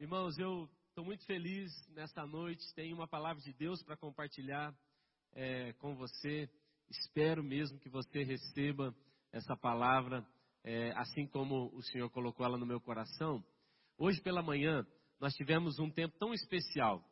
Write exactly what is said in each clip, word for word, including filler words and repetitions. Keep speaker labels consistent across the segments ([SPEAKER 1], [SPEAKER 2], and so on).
[SPEAKER 1] Irmãos, eu estou muito feliz nessa noite, tenho uma palavra de Deus para compartilhar é, com você. Espero mesmo que você receba essa palavra, é, assim como o Senhor colocou ela no meu coração. Hoje pela manhã, nós tivemos um tempo tão especial,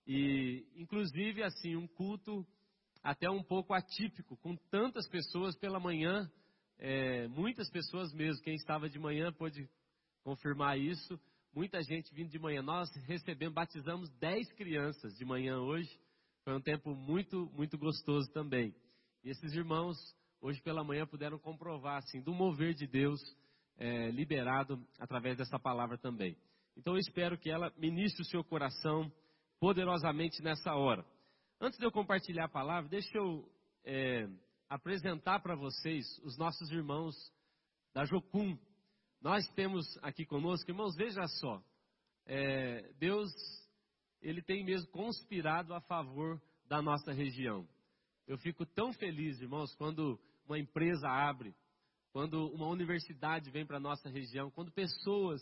[SPEAKER 1] e inclusive assim, um culto até um pouco atípico, com tantas pessoas pela manhã, é, muitas pessoas mesmo. Quem estava de manhã pôde confirmar isso. Muita gente vindo de manhã. Nós recebemos, batizamos dez crianças de manhã hoje. Foi um tempo muito, muito gostoso também. E esses irmãos, hoje pela manhã, puderam comprovar, assim, do mover de Deus é, liberado através dessa palavra também. Então eu espero que ela ministre o seu coração poderosamente nessa hora. Antes de eu compartilhar a palavra, deixa eu é, apresentar para vocês os nossos irmãos da Jocum. Nós temos aqui conosco, irmãos, veja só, é, Deus, Ele tem mesmo conspirado a favor da nossa região. Eu fico tão feliz, irmãos, quando uma empresa abre, quando uma universidade vem para a nossa região, quando pessoas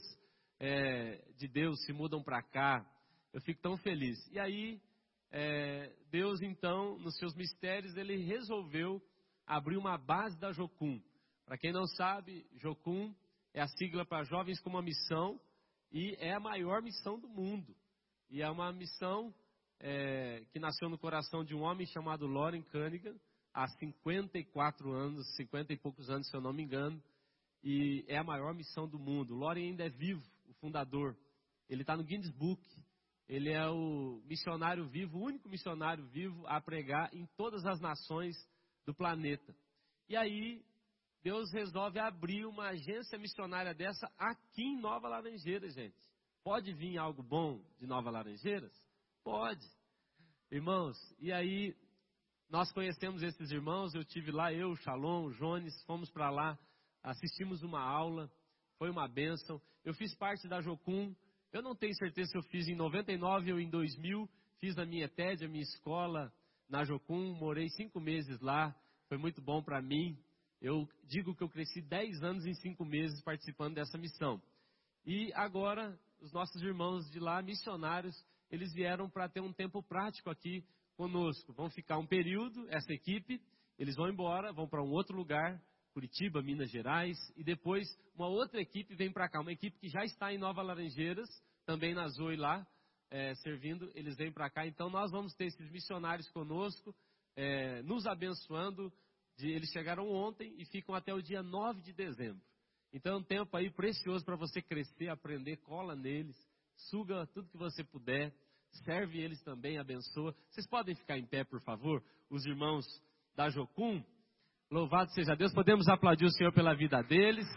[SPEAKER 1] é, de Deus se mudam para cá, eu fico tão feliz. E aí, é, Deus então, nos seus mistérios, Ele resolveu abrir uma base da Jocum. Para quem não sabe, Jocum é a sigla para Jovens com uma Missão, e é a maior missão do mundo. E é uma missão é, que nasceu no coração de um homem chamado Loren Cunningham, há cinquenta e quatro anos, cinquenta e poucos anos, se eu não me engano, e é a maior missão do mundo. O Loren ainda é vivo, o fundador. Ele está no Guinness Book. Ele é o missionário vivo, o único missionário vivo a pregar em todas as nações do planeta. E aí, Deus resolve abrir uma agência missionária dessa aqui em Nova Laranjeiras, gente. Pode vir algo bom de Nova Laranjeiras? Pode. Irmãos, e aí nós conhecemos esses irmãos, eu tive lá, eu, o Shalom, o Jones, fomos para lá, assistimos uma aula, foi uma bênção. Eu fiz parte da Jocum, eu não tenho certeza se eu fiz em noventa e nove ou em dois mil, fiz a minha E T E D, a minha escola na Jocum, morei cinco meses lá, foi muito bom para mim. Eu digo que eu cresci dez anos em cinco meses participando dessa missão. E agora, os nossos irmãos de lá, missionários, eles vieram para ter um tempo prático aqui conosco. Vão ficar um período, essa equipe, eles vão embora, vão para um outro lugar, Curitiba, Minas Gerais, e depois uma outra equipe vem para cá, uma equipe que já está em Nova Laranjeiras, também na Zoe lá, é, servindo, eles vêm para cá. Então nós vamos ter esses missionários conosco, é, nos abençoando. De, eles chegaram ontem e ficam até o dia nove de dezembro. Então é um tempo aí precioso para você crescer, aprender, cola neles, suga tudo que você puder, serve eles também, abençoa. Vocês podem ficar em pé, por favor, os irmãos da Jocum. Louvado seja Deus, podemos aplaudir o Senhor pela vida deles.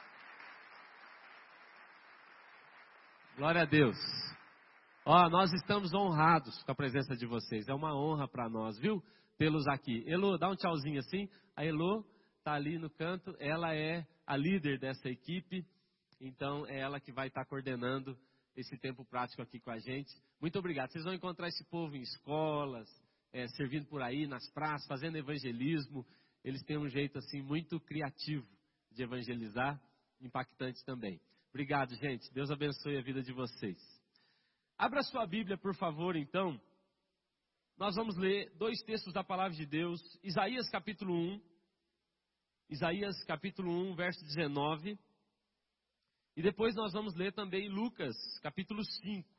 [SPEAKER 1] Glória a Deus. Ó, nós estamos honrados com a presença de vocês, é uma honra para nós, viu? Tê-los aqui. Elô, dá um tchauzinho assim. A Elô está ali no canto, ela é a líder dessa equipe, então é ela que vai estar tá coordenando esse tempo prático aqui com a gente. Muito obrigado. Vocês vão encontrar esse povo em escolas, é, servindo por aí, nas praças, fazendo evangelismo. Eles têm um jeito assim muito criativo de evangelizar, impactante também. Obrigado, gente. Deus abençoe a vida de vocês. Abra sua Bíblia, por favor, então. Nós vamos ler dois textos da palavra de Deus, Isaías capítulo um, Isaías capítulo um, verso dezenove, e depois nós vamos ler também Lucas capítulo cinco.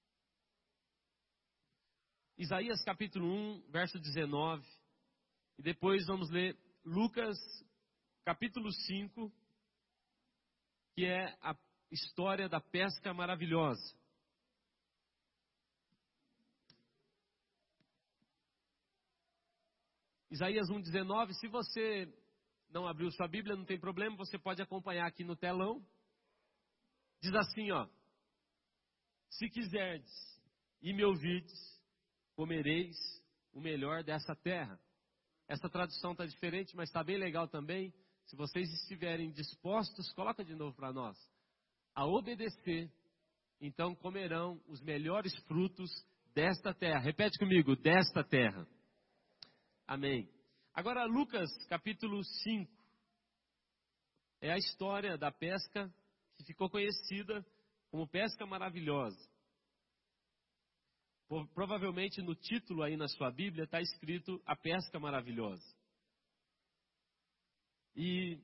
[SPEAKER 1] Isaías capítulo um, verso dezenove, e depois vamos ler Lucas capítulo cinco, que é a história da pesca maravilhosa. Isaías um, dezenove, se você não abriu sua Bíblia, não tem problema, você pode acompanhar aqui no telão. Diz assim, ó: se quiserdes e me ouvirdes, comereis o melhor dessa terra. Essa tradução está diferente, mas está bem legal também. Se vocês estiverem dispostos, coloca de novo para nós, a obedecer, então comerão os melhores frutos desta terra. Repete comigo, desta terra. Amém. Agora Lucas capítulo cinco. É a história da pesca que ficou conhecida como pesca maravilhosa. Provavelmente no título aí na sua Bíblia está escrito a pesca maravilhosa. E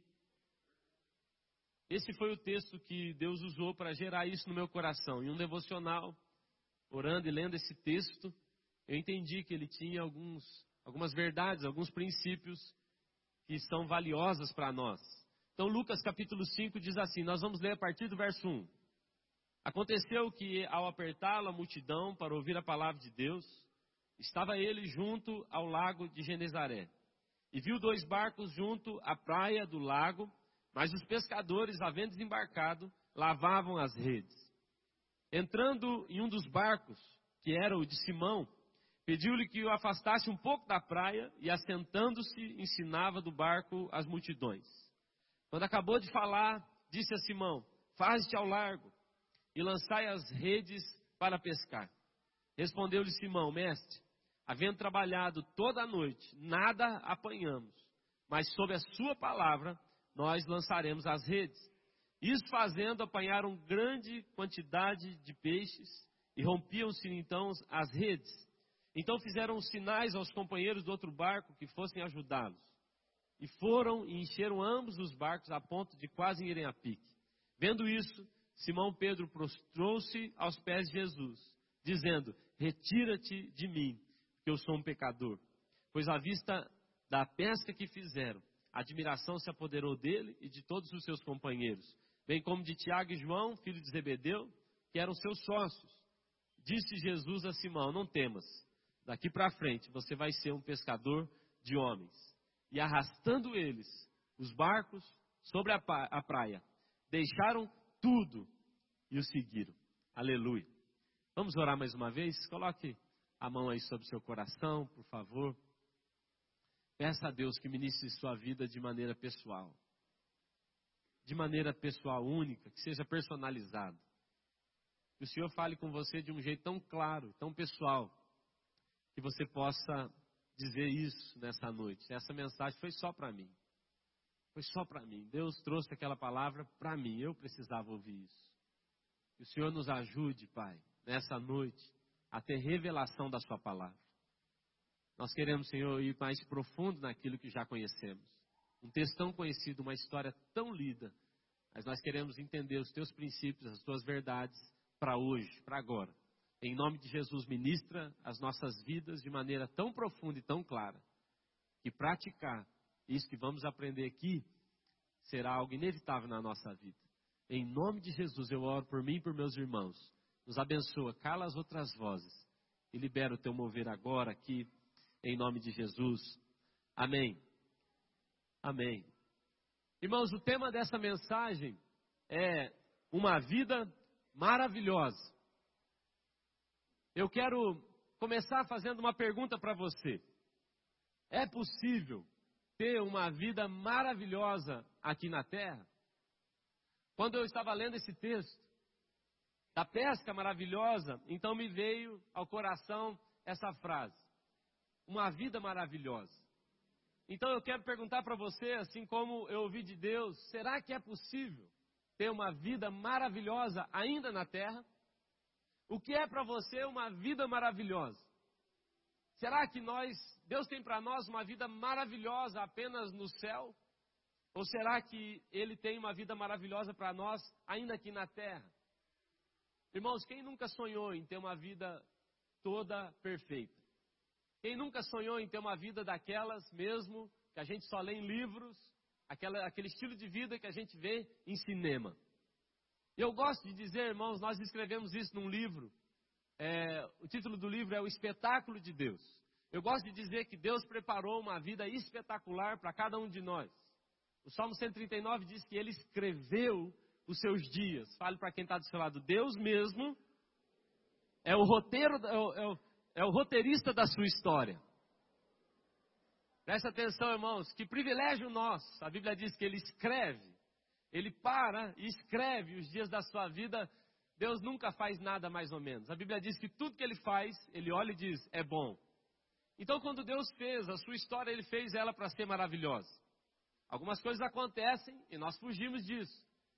[SPEAKER 1] esse foi o texto que Deus usou para gerar isso no meu coração. Em um devocional, orando e lendo esse texto, eu entendi que ele tinha alguns, algumas verdades, alguns princípios que são valiosas para nós. Então Lucas capítulo cinco diz assim, nós vamos ler a partir do verso um. Aconteceu que, ao apertá-lo a multidão para ouvir a palavra de Deus, estava ele junto ao lago de Genezaré. E viu dois barcos junto à praia do lago, mas os pescadores, havendo desembarcado, lavavam as redes. Entrando em um dos barcos, que era o de Simão, pediu-lhe que o afastasse um pouco da praia e, assentando-se, ensinava do barco as multidões. Quando acabou de falar, disse a Simão, faze-te ao largo e lançai as redes para pescar. Respondeu-lhe Simão, mestre, havendo trabalhado toda a noite, nada apanhamos, mas sob a sua palavra nós lançaremos as redes. Isso fazendo, apanharam grande quantidade de peixes e rompiam-se então as redes. Então fizeram sinais aos companheiros do outro barco que fossem ajudá-los. E foram e encheram ambos os barcos a ponto de quase irem a pique. Vendo isso, Simão Pedro prostrou-se aos pés de Jesus, dizendo, retira-te de mim, que eu sou um pecador. Pois à vista da pesca que fizeram, a admiração se apoderou dele e de todos os seus companheiros, bem como de Tiago e João, filho de Zebedeu, que eram seus sócios. Disse Jesus a Simão, não temas, daqui para frente você vai ser um pescador de homens. E arrastando eles, os barcos, sobre a praia, deixaram tudo e o seguiram. Aleluia. Vamos orar mais uma vez? Coloque a mão aí sobre o seu coração, por favor. Peça a Deus que ministre sua vida de maneira pessoal. De maneira pessoal, única, que seja personalizado. Que o Senhor fale com você de um jeito tão claro, tão pessoal, que você possa dizer isso nessa noite. Essa mensagem foi só para mim. Foi só para mim. Deus trouxe aquela palavra para mim. Eu precisava ouvir isso. Que o Senhor nos ajude, Pai, nessa noite, a ter revelação da sua palavra. Nós queremos, Senhor, ir mais profundo naquilo que já conhecemos. Um texto tão conhecido, uma história tão lida. Mas nós queremos entender os teus princípios, as tuas verdades para hoje, para agora. Em nome de Jesus, ministra as nossas vidas de maneira tão profunda e tão clara, que praticar isso que vamos aprender aqui será algo inevitável na nossa vida. Em nome de Jesus, eu oro por mim e por meus irmãos. Nos abençoa, cala as outras vozes e libera o teu mover agora aqui, em nome de Jesus. Amém. Amém. Irmãos, o tema dessa mensagem é uma vida maravilhosa. Eu quero começar fazendo uma pergunta para você. É possível ter uma vida maravilhosa aqui na terra? Quando eu estava lendo esse texto da pesca maravilhosa, então me veio ao coração essa frase: uma vida maravilhosa. Então eu quero perguntar para você, assim como eu ouvi de Deus, será que é possível ter uma vida maravilhosa ainda na terra? O que é para você uma vida maravilhosa? Será que nós, Deus tem para nós uma vida maravilhosa apenas no céu? Ou será que Ele tem uma vida maravilhosa para nós ainda aqui na terra? Irmãos, quem nunca sonhou em ter uma vida toda perfeita? Quem nunca sonhou em ter uma vida daquelas mesmo que a gente só lê em livros, aquela, aquele estilo de vida que a gente vê em cinema? E eu gosto de dizer, irmãos, nós escrevemos isso num livro. É, o título do livro é O Espetáculo de Deus. Eu gosto de dizer que Deus preparou uma vida espetacular para cada um de nós. O Salmo cento e trinta e nove diz que Ele escreveu os seus dias. Fale para quem está do seu lado, Deus mesmo é o roteiro, é o, é o, é o roteirista da sua história. Presta atenção, irmãos, que privilégio nosso. A Bíblia diz que Ele escreve. Ele para e escreve os dias da sua vida. Deus nunca faz nada mais ou menos. A Bíblia diz que tudo que Ele faz, Ele olha e diz, é bom. Então quando Deus fez a sua história, Ele fez ela para ser maravilhosa. Algumas coisas acontecem e nós fugimos disso.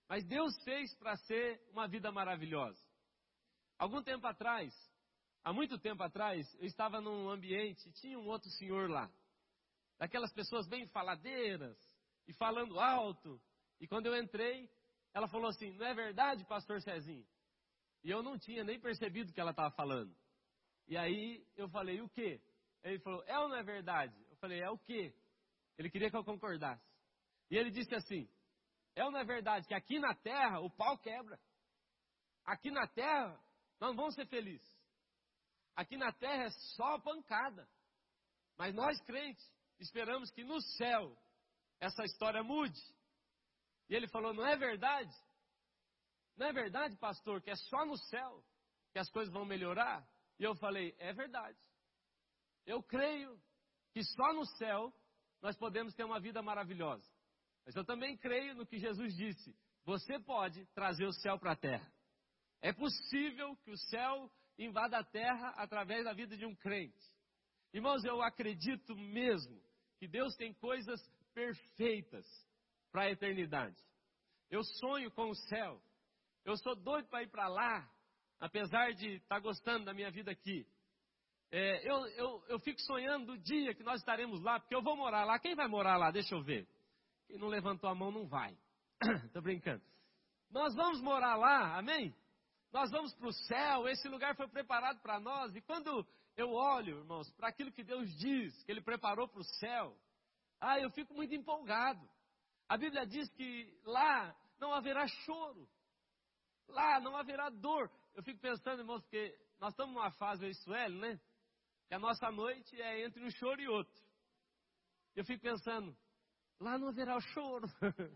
[SPEAKER 1] Mas Deus fez para ser uma vida maravilhosa. Algum tempo atrás, há muito tempo atrás, eu estava num ambiente, tinha um outro senhor lá. Daquelas pessoas bem faladeiras e falando alto. E quando eu entrei, ela falou assim, não é verdade, pastor Cezinho? E eu não tinha nem percebido o que ela estava falando. E aí eu falei, o quê? Ele falou, é ou não é verdade? Eu falei, é o quê? Ele queria que eu concordasse. E ele disse assim, é ou não é verdade que aqui na terra o pau quebra? Aqui na terra nós não vamos ser felizes. Aqui na terra é só pancada. Mas nós crentes esperamos que no céu essa história mude. E ele falou, não é verdade? Não é verdade, pastor, que é só no céu que as coisas vão melhorar? E eu falei, é verdade. Eu creio que só no céu nós podemos ter uma vida maravilhosa. Mas eu também creio no que Jesus disse. Você pode trazer o céu para a terra. É possível que o céu invada a terra através da vida de um crente. Irmãos, eu acredito mesmo que Deus tem coisas perfeitas para a eternidade. Eu sonho com o céu. Eu sou doido para ir para lá, apesar de estar gostando da minha vida aqui. É, eu, eu, eu fico sonhando do dia que nós estaremos lá, porque eu vou morar lá. Quem vai morar lá? Deixa eu ver. Quem não levantou a mão não vai. Estou brincando. Nós vamos morar lá, amém? Nós vamos para o céu, esse lugar foi preparado para nós. E quando eu olho, irmãos, para aquilo que Deus diz, que Ele preparou para o céu, ah, eu fico muito empolgado. A Bíblia diz que lá não haverá choro. Lá não haverá dor. Eu fico pensando, irmãos, porque nós estamos numa fase, eu e Sueli, né? Que a nossa noite é entre um choro e outro. Eu fico pensando, lá não haverá o choro.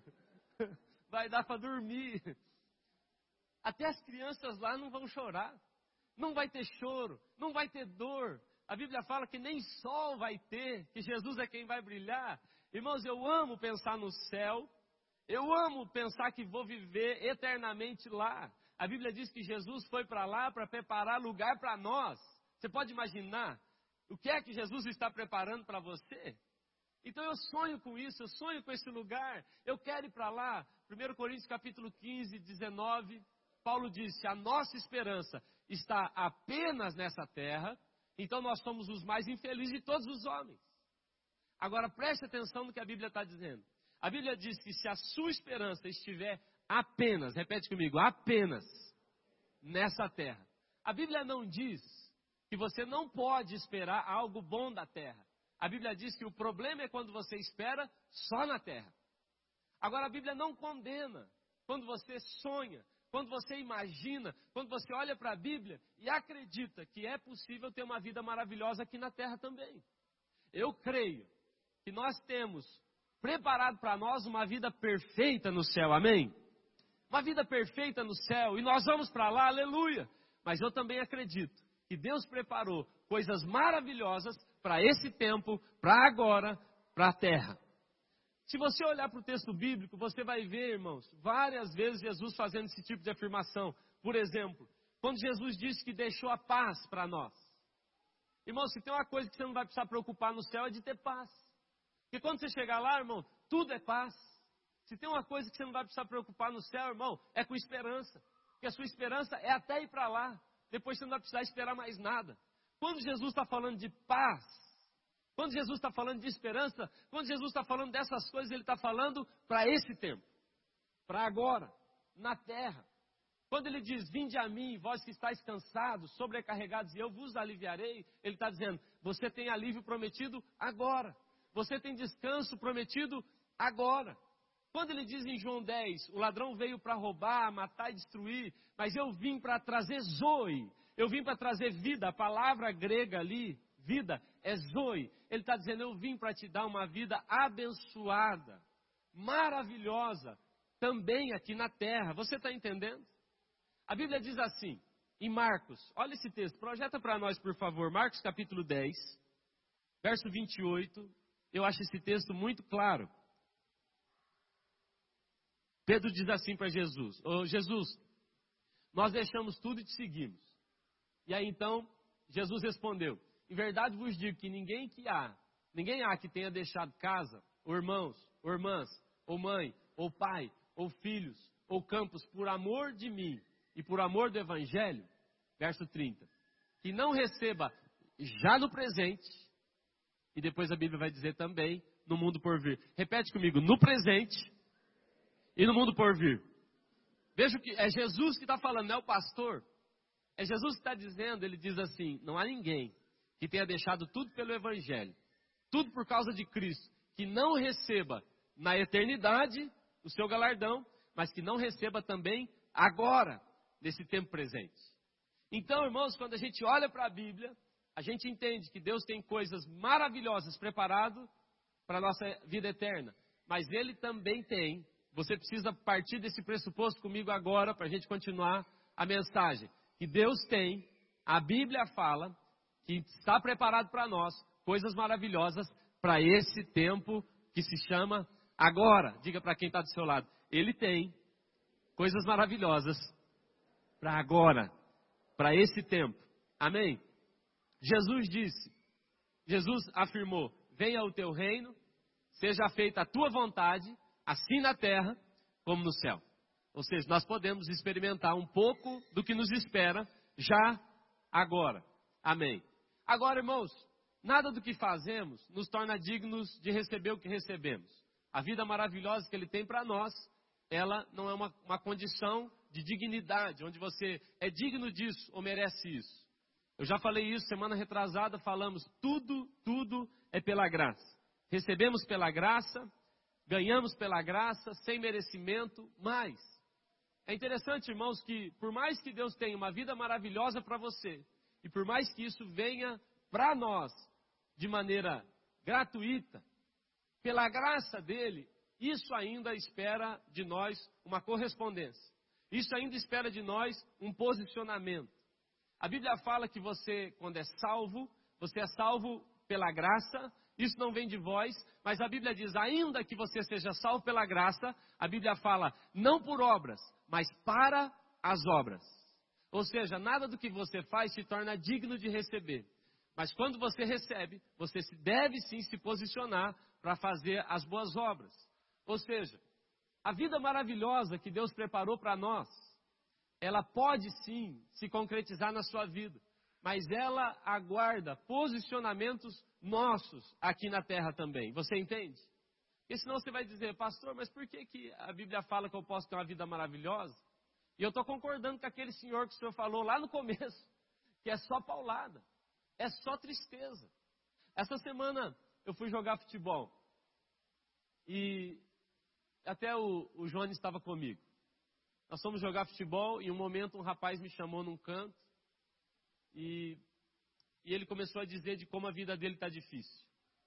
[SPEAKER 1] Vai dar para dormir. Até as crianças lá não vão chorar. Não vai ter choro, não vai ter dor. A Bíblia fala que nem sol vai ter, que Jesus é quem vai brilhar. Irmãos, eu amo pensar no céu. Eu amo pensar que vou viver eternamente lá. A Bíblia diz que Jesus foi para lá para preparar lugar para nós. Você pode imaginar o que é que Jesus está preparando para você? Então eu sonho com isso, eu sonho com esse lugar. Eu quero ir para lá. primeiro Coríntios capítulo quinze, dezenove, Paulo disse, a nossa esperança está apenas nessa terra, então nós somos os mais infelizes de todos os homens. Agora preste atenção no que a Bíblia está dizendo. A Bíblia diz que se a sua esperança estiver apenas, repete comigo, apenas nessa terra. A Bíblia não diz que você não pode esperar algo bom da terra. A Bíblia diz que o problema é quando você espera só na terra. Agora a Bíblia não condena quando você sonha, quando você imagina, quando você olha para a Bíblia e acredita que é possível ter uma vida maravilhosa aqui na terra também. Eu creio que nós temos preparado para nós uma vida perfeita no céu, amém? Uma vida perfeita no céu, e nós vamos para lá, aleluia. Mas eu também acredito que Deus preparou coisas maravilhosas para esse tempo, para agora, para a terra. Se você olhar para o texto bíblico, você vai ver, irmãos, várias vezes Jesus fazendo esse tipo de afirmação. Por exemplo, quando Jesus disse que deixou a paz para nós. Irmãos, se tem uma coisa que você não vai precisar preocupar no céu é de ter paz. Porque quando você chegar lá, irmão, tudo é paz. Se tem uma coisa que você não vai precisar preocupar no céu, irmão, é com esperança. Porque a sua esperança é até ir para lá. Depois você não vai precisar esperar mais nada. Quando Jesus está falando de paz, quando Jesus está falando de esperança, quando Jesus está falando dessas coisas, Ele está falando para esse tempo. Para agora, na terra. Quando Ele diz, vinde a mim, vós que estáis cansados, sobrecarregados, e eu vos aliviarei, Ele está dizendo, você tem alívio prometido agora. Você tem descanso prometido agora. Quando ele diz em João dez, o ladrão veio para roubar, matar e destruir, mas eu vim para trazer zoe, eu vim para trazer vida, a palavra grega ali, vida, é zoe. Ele está dizendo, eu vim para te dar uma vida abençoada, maravilhosa, também aqui na terra. Você está entendendo? A Bíblia diz assim, em Marcos, olha esse texto, projeta para nós por favor, Marcos capítulo dez, verso vinte e oito, eu acho esse texto muito claro. Pedro diz assim para Jesus, ô Jesus, nós deixamos tudo e te seguimos. E aí então, Jesus respondeu, em verdade vos digo que ninguém que há, ninguém há que tenha deixado casa, ou irmãos, ou irmãs, ou mãe, ou pai, ou filhos, ou Campos, por amor de mim e por amor do Evangelho, verso trinta, que não receba já no presente, e depois a Bíblia vai dizer também, no mundo por vir. Repete comigo, no presente e no mundo por vir. Veja que é Jesus que está falando, não é o pastor. É Jesus que está dizendo, ele diz assim, não há ninguém que tenha deixado tudo pelo Evangelho, tudo por causa de Cristo, que não receba na eternidade o seu galardão, mas que não receba também agora, nesse tempo presente. Então, irmãos, quando a gente olha para a Bíblia, a gente entende que Deus tem coisas maravilhosas preparadas para a nossa vida eterna. Mas Ele também tem, você precisa partir desse pressuposto comigo agora, para a gente continuar a mensagem. Que Deus tem, a Bíblia fala, que está preparado para nós, coisas maravilhosas para esse tempo que se chama agora. Diga para quem está do seu lado, Ele tem coisas maravilhosas para agora, para esse tempo. Amém? Jesus disse, Jesus afirmou, venha o teu reino, seja feita a tua vontade, assim na terra como no céu. Ou seja, nós podemos experimentar um pouco do que nos espera já agora. Amém. Agora, irmãos, nada do que fazemos nos torna dignos de receber o que recebemos. A vida maravilhosa que Ele tem para nós, ela não é uma, uma condição de dignidade, onde você é digno disso ou merece isso. Eu já falei isso semana retrasada, falamos, tudo, tudo é pela graça. Recebemos pela graça, ganhamos pela graça, sem merecimento, mas é interessante, irmãos, que por mais que Deus tenha uma vida maravilhosa para você, e por mais que isso venha para nós de maneira gratuita, pela graça dele, isso ainda espera de nós uma correspondência. Isso ainda espera de nós um posicionamento. A Bíblia fala que você, quando é salvo, você é salvo pela graça. Isso não vem de vós, mas a Bíblia diz, ainda que você seja salvo pela graça, a Bíblia fala, não por obras, mas para as obras. Ou seja, nada do que você faz se torna digno de receber. Mas quando você recebe, você deve sim se posicionar para fazer as boas obras. Ou seja, a vida maravilhosa que Deus preparou para nós, ela pode sim se concretizar na sua vida. Mas ela aguarda posicionamentos nossos aqui na terra também. Você entende? Porque senão você vai dizer, pastor, mas por que, que a Bíblia fala que eu posso ter uma vida maravilhosa? E eu estou concordando com aquele senhor que o senhor falou lá no começo, que é só paulada, é só tristeza. Essa semana eu fui jogar futebol e até o, o Jones estava comigo. Nós fomos jogar futebol e em um momento um rapaz me chamou num canto e, e ele começou a dizer de como a vida dele está difícil.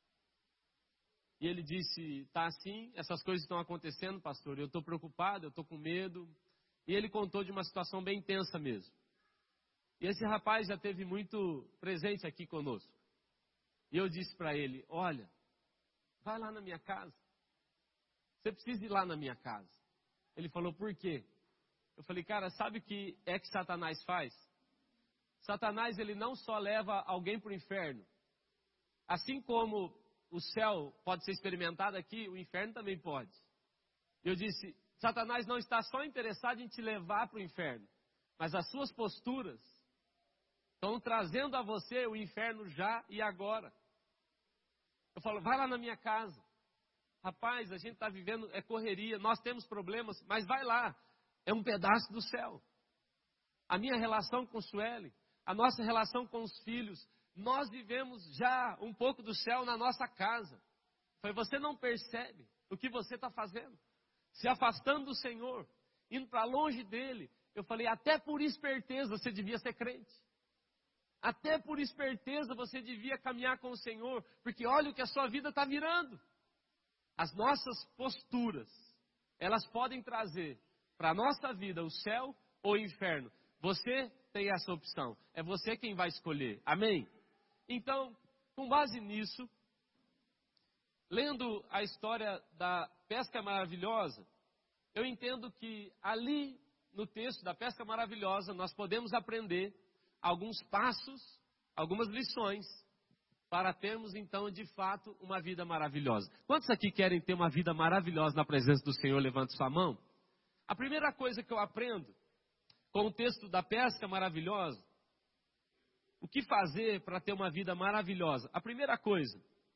[SPEAKER 1] E ele disse, está assim, essas coisas estão acontecendo, pastor, eu estou preocupado, eu estou com medo. E ele contou de uma situação bem tensa mesmo. E esse rapaz já teve muito presente aqui conosco. E eu disse para ele, olha, vai lá na minha casa. Você precisa ir lá na minha casa. Ele falou, por quê? Eu falei, cara, sabe o que é que Satanás faz? Satanás, ele não só leva alguém para o inferno. Assim como o céu pode ser experimentado aqui, o inferno também pode. Eu disse, Satanás não está só interessado em te levar para o inferno, mas as suas posturas estão trazendo a você o inferno já e agora. Eu falo, vai lá na minha casa. Rapaz, a gente está vivendo, é correria, nós temos problemas, mas vai lá. É um pedaço do céu. A minha relação com Sueli, a nossa relação com os filhos, nós vivemos já um pouco do céu na nossa casa. Foi, você não percebe o que você está fazendo? Se afastando do Senhor, indo para longe dele. Eu falei, até por esperteza você devia ser crente. Até por esperteza você devia caminhar com o Senhor, porque olha o que a sua vida está virando. As nossas posturas, elas podem trazer para a nossa vida o céu ou o inferno. Você tem essa opção, é você quem vai escolher, amém? Então, com base nisso, lendo a história da pesca maravilhosa, eu entendo que ali no texto da pesca maravilhosa nós podemos aprender alguns passos, algumas lições para termos então de fato uma vida maravilhosa. Quantos aqui querem ter uma vida maravilhosa na presença do Senhor? Levante sua mão. A primeira coisa que eu aprendo com o texto da pesca maravilhosa, o que fazer para ter uma vida maravilhosa? A primeira coisa,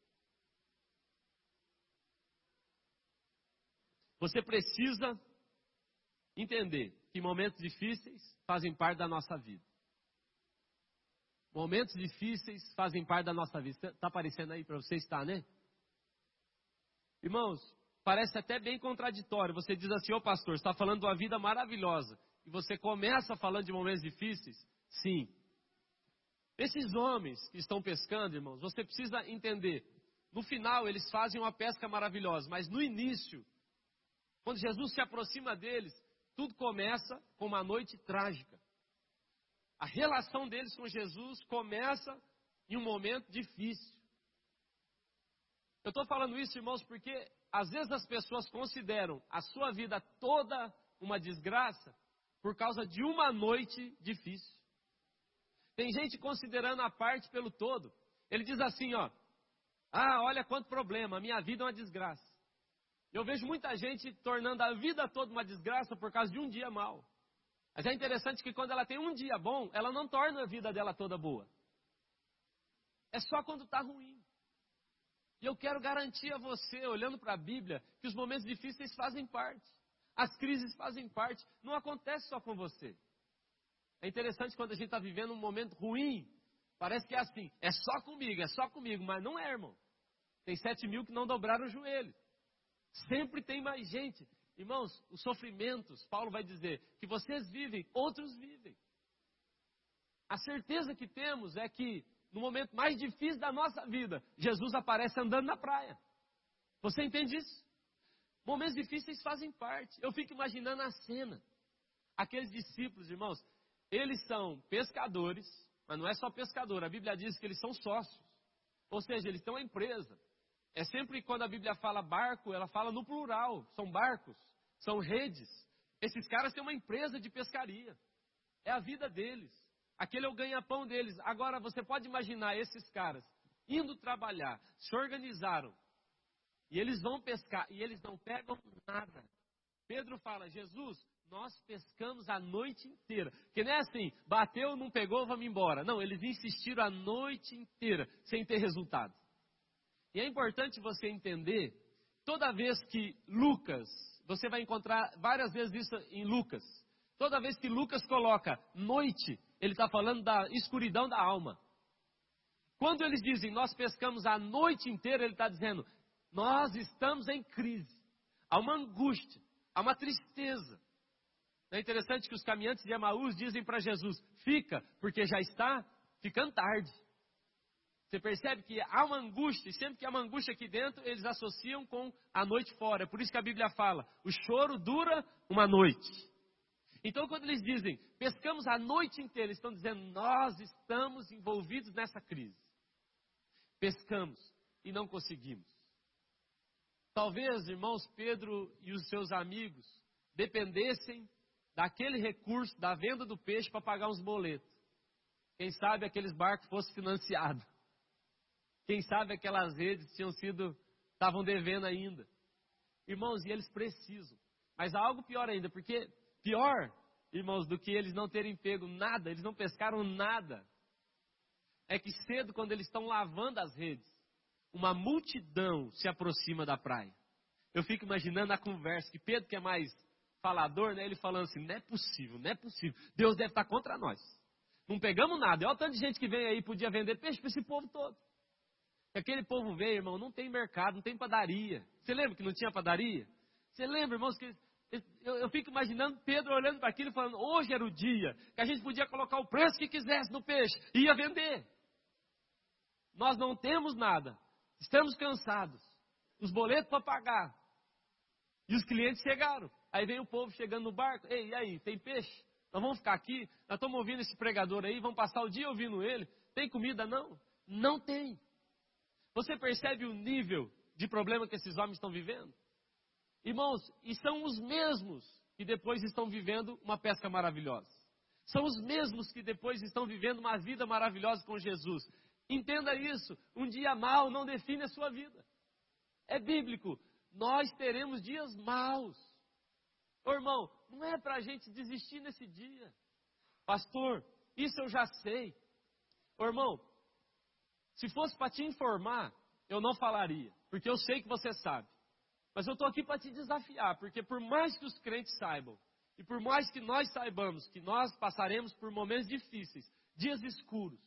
[SPEAKER 1] você precisa entender que momentos difíceis fazem parte da nossa vida. Momentos difíceis fazem parte da nossa vida. Está aparecendo aí para você estar, né? Irmãos, parece até bem contraditório. Você diz assim, ô pastor, você está falando de uma vida maravilhosa. E você começa falando de momentos difíceis? Sim. Esses homens que estão pescando, irmãos, você precisa entender. No final, eles fazem uma pesca maravilhosa. Mas no início, quando Jesus se aproxima deles, tudo começa com uma noite trágica. A relação deles com Jesus começa em um momento difícil. Eu estou falando isso, irmãos, porque às vezes as pessoas consideram a sua vida toda uma desgraça por causa de uma noite difícil. Tem gente considerando a parte pelo todo. Ele diz assim, ó, ah, olha quanto problema, a minha vida é uma desgraça. Eu vejo muita gente tornando a vida toda uma desgraça por causa de um dia mau. Mas é interessante que quando ela tem um dia bom, ela não torna a vida dela toda boa. É só quando está ruim. E eu quero garantir a você, olhando para a Bíblia, que os momentos difíceis fazem parte. As crises fazem parte. Não acontece só com você. É interessante quando a gente está vivendo um momento ruim, parece que é assim, é só comigo, é só comigo, mas não é, irmão. Tem sete mil que não dobraram o joelho. Sempre tem mais gente. Irmãos, os sofrimentos, Paulo vai dizer, que vocês vivem, outros vivem. A certeza que temos é que, no momento mais difícil da nossa vida, Jesus aparece andando na praia. Você entende isso? Momentos difíceis fazem parte. Eu fico imaginando a cena. Aqueles discípulos, irmãos, eles são pescadores, mas não é só pescador. A Bíblia diz que eles são sócios. Ou seja, eles têm uma empresa. É sempre quando a Bíblia fala barco, ela fala no plural. São barcos, são redes. Esses caras têm uma empresa de pescaria. É a vida deles. Aquele é o ganha-pão deles. Agora, você pode imaginar esses caras indo trabalhar, se organizaram. E eles vão pescar e eles não pegam nada. Pedro fala, Jesus, nós pescamos a noite inteira. Que não é assim, bateu, não pegou, vamos embora. Não, eles insistiram a noite inteira, sem ter resultado. E é importante você entender, toda vez que Lucas, você vai encontrar várias vezes isso em Lucas. Toda vez que Lucas coloca noite, ele está falando da escuridão da alma. Quando eles dizem, nós pescamos a noite inteira, ele está dizendo, nós estamos em crise. Há uma angústia, há uma tristeza. É interessante que os caminhantes de Emaús dizem para Jesus, fica, porque já está ficando tarde. Você percebe que há uma angústia, e sempre que há uma angústia aqui dentro, eles associam com a noite fora. É por isso que a Bíblia fala, o choro dura uma noite. Então quando eles dizem, pescamos a noite inteira, eles estão dizendo, nós estamos envolvidos nessa crise. Pescamos e não conseguimos. Talvez, irmãos, Pedro e os seus amigos dependessem daquele recurso, da venda do peixe para pagar uns boletos. Quem sabe aqueles barcos fossem financiados. Quem sabe aquelas redes tinham sido, estavam devendo ainda. Irmãos, e eles precisam. Mas há algo pior ainda, porque pior, irmãos, do que eles não terem pego nada, eles não pescaram nada. É que cedo, quando eles estão lavando as redes, uma multidão se aproxima da praia. Eu fico imaginando a conversa, que Pedro, que é mais falador, né, ele falando assim, não é possível, não é possível. Deus deve estar contra nós. Não pegamos nada. Olha o tanto de gente que vem aí, podia vender peixe para esse povo todo. Aquele povo veio, irmão, não tem mercado, não tem padaria. Você lembra que não tinha padaria? Você lembra, irmãos, que eu, eu fico imaginando Pedro olhando para aquilo e falando, hoje era o dia que a gente podia colocar o preço que quisesse no peixe e ia vender. Nós não temos nada, estamos cansados, os boletos para pagar. E os clientes chegaram. Aí vem o povo chegando no barco, ei, e aí, tem peixe? Nós vamos ficar aqui, nós estamos ouvindo esse pregador aí, vamos passar o dia ouvindo ele. Tem comida? Não, não tem. Você percebe o nível de problema que esses homens estão vivendo? Irmãos, e são os mesmos que depois estão vivendo uma pesca maravilhosa. São os mesmos que depois estão vivendo uma vida maravilhosa com Jesus. Entenda isso, um dia mau não define a sua vida. É bíblico, nós teremos dias maus. Ô, irmão, não é para a gente desistir nesse dia. Pastor, isso eu já sei. Ô, irmão, se fosse para te informar, eu não falaria, porque eu sei que você sabe. Mas eu estou aqui para te desafiar, porque por mais que os crentes saibam, e por mais que nós saibamos que nós passaremos por momentos difíceis, dias escuros,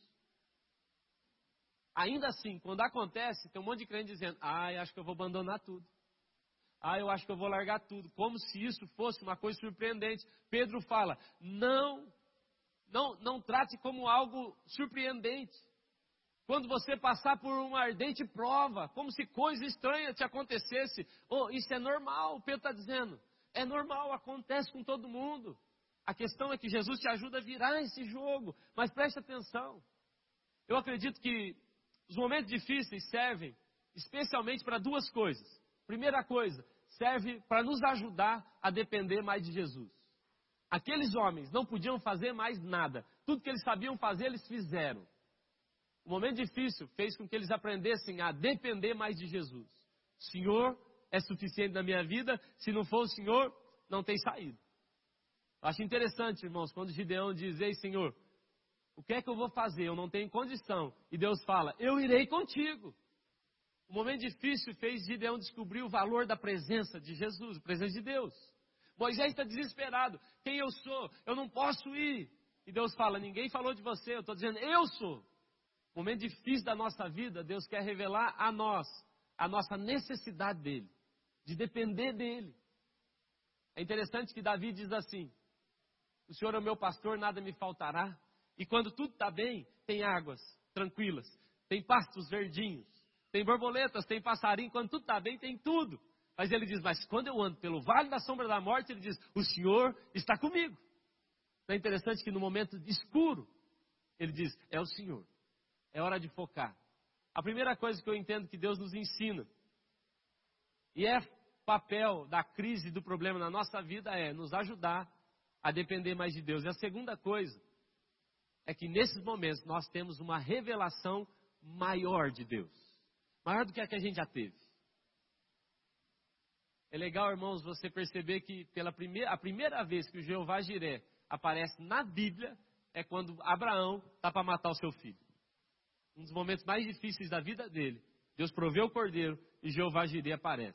[SPEAKER 1] ainda assim, quando acontece, tem um monte de crente dizendo, ah, eu acho que eu vou abandonar tudo. Ah, eu acho que eu vou largar tudo. Como se isso fosse uma coisa surpreendente. Pedro fala, não, não, não trate como algo surpreendente. Quando você passar por uma ardente prova, como se coisa estranha te acontecesse. Oh, isso é normal, o Pedro está dizendo. É normal, acontece com todo mundo. A questão é que Jesus te ajuda a virar esse jogo. Mas preste atenção. Eu acredito que os momentos difíceis servem especialmente para duas coisas. Primeira coisa, serve para nos ajudar a depender mais de Jesus. Aqueles homens não podiam fazer mais nada. Tudo que eles sabiam fazer, eles fizeram. O momento difícil fez com que eles aprendessem a depender mais de Jesus. O Senhor é suficiente na minha vida, se não for o Senhor, não tem saída. Eu acho interessante, irmãos, quando Gideão diz, ei Senhor, o que é que eu vou fazer? Eu não tenho condição. E Deus fala, eu irei contigo. O momento difícil fez Gideão descobrir o valor da presença de Jesus, a presença de Deus. Moisés está desesperado, quem eu sou? Eu não posso ir. E Deus fala, ninguém falou de você, eu estou dizendo, eu sou. No momento difícil da nossa vida, Deus quer revelar a nós a nossa necessidade dEle, de depender dEle. É interessante que Davi diz assim, o Senhor é o meu pastor, nada me faltará. E quando tudo está bem, tem águas tranquilas, tem pastos verdinhos, tem borboletas, tem passarinho. Quando tudo está bem, tem tudo. Mas ele diz, mas quando eu ando pelo vale da sombra da morte, ele diz, o Senhor está comigo. É interessante que no momento escuro, ele diz, é o Senhor. É hora de focar. A primeira coisa que eu entendo que Deus nos ensina, e é papel da crise, do problema na nossa vida, é nos ajudar a depender mais de Deus. E a segunda coisa, é que nesses momentos nós temos uma revelação maior de Deus. Maior do que a que a gente já teve. É legal, irmãos, você perceber que pela primeira, a primeira vez que o Jeová Jiré aparece na Bíblia, é quando Abraão está para matar o seu filho. Um dos momentos mais difíceis da vida dele. Deus proveu o cordeiro e Jeová Jiré aparece.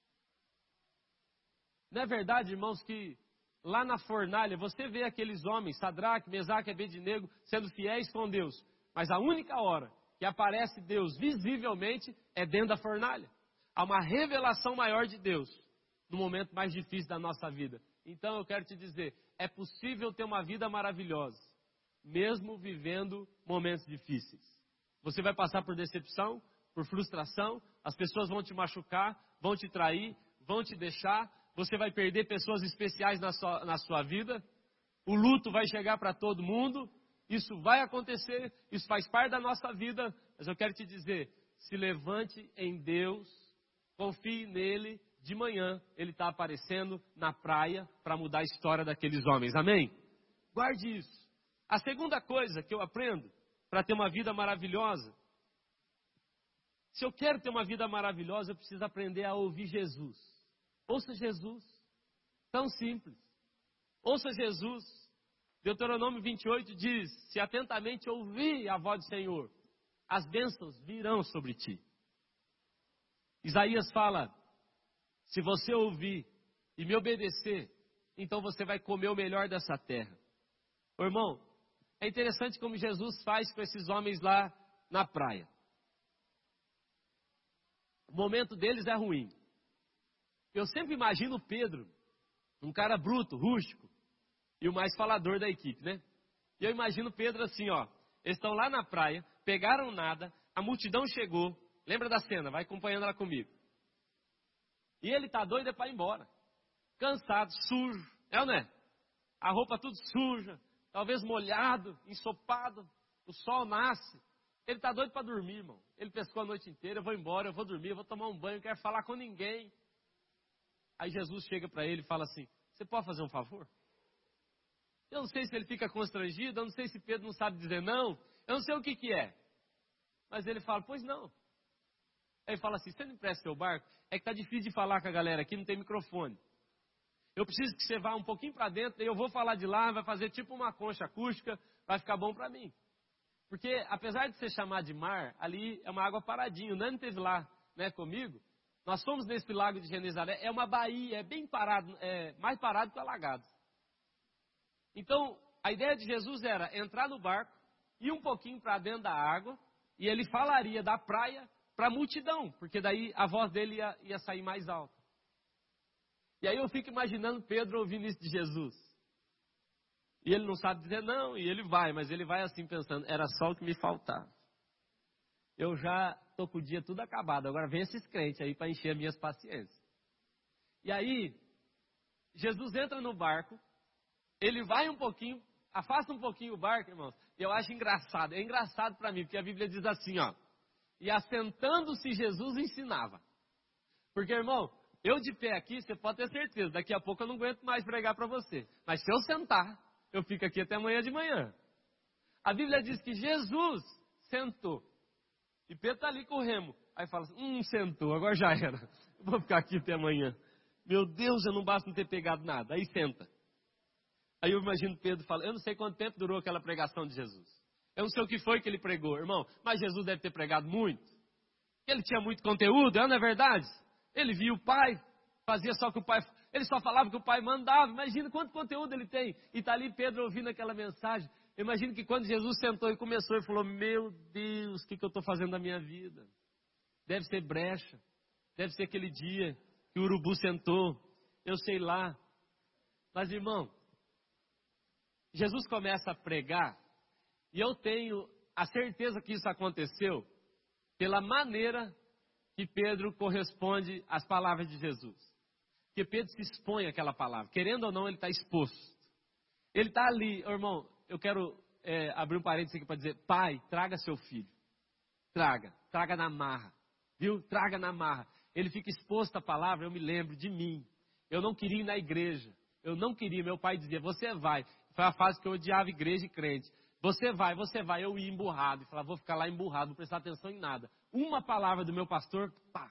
[SPEAKER 1] Não é verdade, irmãos, que lá na fornalha você vê aqueles homens, Sadraque, Mesaque e Abednego, sendo fiéis com Deus. Mas a única hora que aparece Deus visivelmente é dentro da fornalha. Há uma revelação maior de Deus no momento mais difícil da nossa vida. Então eu quero te dizer, é possível ter uma vida maravilhosa, mesmo vivendo momentos difíceis. Você vai passar por decepção, por frustração, as pessoas vão te machucar, vão te trair, vão te deixar, você vai perder pessoas especiais na sua, na sua vida, o luto vai chegar para todo mundo, isso vai acontecer, isso faz parte da nossa vida, mas eu quero te dizer, se levante em Deus, confie nele, de manhã ele está aparecendo na praia para mudar a história daqueles homens, amém? Guarde isso. A segunda coisa que eu aprendo para ter uma vida maravilhosa, se eu quero ter uma vida maravilhosa, eu preciso aprender a ouvir Jesus. Ouça Jesus, tão simples. Ouça Jesus. Deuteronômio vinte e oito diz, se atentamente ouvir a voz do Senhor, as bênçãos virão sobre ti. Isaías fala, se você ouvir e me obedecer, então você vai comer o melhor dessa terra. Ô, irmão, é interessante como Jesus faz com esses homens lá na praia. O momento deles é ruim. Eu sempre imagino Pedro, um cara bruto, rústico, e o mais falador da equipe, né? E eu imagino Pedro assim, ó, eles estão lá na praia, pegaram nada, a multidão chegou, lembra da cena, vai acompanhando ela comigo. E ele tá doido para ir embora, cansado, sujo, é ou não é? A roupa tudo suja, talvez molhado, ensopado, o sol nasce. Ele está doido para dormir, irmão. Ele pescou a noite inteira, eu vou embora, eu vou dormir, eu vou tomar um banho, não quero falar com ninguém. Aí Jesus chega para ele e fala assim, você pode fazer um favor? Eu não sei se ele fica constrangido, eu não sei se Pedro não sabe dizer não, eu não sei o que que é. Mas ele fala, pois não. Aí ele fala assim, você não empresta seu barco? É que está difícil de falar com a galera aqui, não tem microfone. Eu preciso que você vá um pouquinho para dentro, e eu vou falar de lá, vai fazer tipo uma concha acústica, vai ficar bom para mim. Porque, apesar de ser chamado de mar, ali é uma água paradinha. O Nani esteve lá, né, comigo. Nós fomos nesse lago de Genezaré. É uma baía, é bem parado, é mais parado que o alagado. Então, a ideia de Jesus era entrar no barco, ir um pouquinho para dentro da água, e ele falaria da praia para a multidão, porque daí a voz dele ia, ia sair mais alta. E aí eu fico imaginando Pedro ouvindo isso de Jesus. E ele não sabe dizer não, e ele vai, mas ele vai assim pensando, era só o que me faltava. Eu já estou com o dia tudo acabado, agora vem esses crentes aí para encher as minhas paciências. E aí, Jesus entra no barco, ele vai um pouquinho, afasta um pouquinho o barco, irmãos, e eu acho engraçado, é engraçado para mim, porque a Bíblia diz assim, ó, e assentando-se Jesus ensinava. Porque, irmão, eu de pé aqui, você pode ter certeza, daqui a pouco eu não aguento mais pregar para você, mas se eu sentar, eu fico aqui até amanhã de manhã. A Bíblia diz que Jesus sentou. E Pedro está ali com o remo. Aí fala assim, hum, sentou, agora já era. Eu vou ficar aqui até amanhã. Meu Deus, eu não basta não ter pegado nada. Aí senta. Aí eu imagino Pedro falando, eu não sei quanto tempo durou aquela pregação de Jesus. Eu não sei o que foi que ele pregou, irmão. Mas Jesus deve ter pregado muito. Ele tinha muito conteúdo, não é verdade? Ele via o Pai, fazia só o que o Pai... Ele só falava que o Pai mandava. Imagina quanto conteúdo ele tem. E está ali Pedro ouvindo aquela mensagem. Imagina que quando Jesus sentou e começou, ele falou, meu Deus, o que, que eu estou fazendo da minha vida? Deve ser brecha. Deve ser aquele dia que o urubu sentou. Eu sei lá. Mas, irmão, Jesus começa a pregar. E eu tenho a certeza que isso aconteceu pela maneira que Pedro corresponde às palavras de Jesus. Porque Pedro se expõe àquela palavra. Querendo ou não, ele está exposto. Ele está ali, irmão, eu quero é, abrir um parênteses aqui para dizer, pai, traga seu filho. Traga, traga na marra. Viu? Traga na marra. Ele fica exposto à palavra, eu me lembro de mim. Eu não queria ir na igreja. Eu não queria, meu pai dizia, você vai. Foi a fase que eu odiava igreja e crente. Você vai, você vai. Eu ia emburrado. E falava, vou ficar lá emburrado, não prestar atenção em nada. Uma palavra do meu pastor, pá.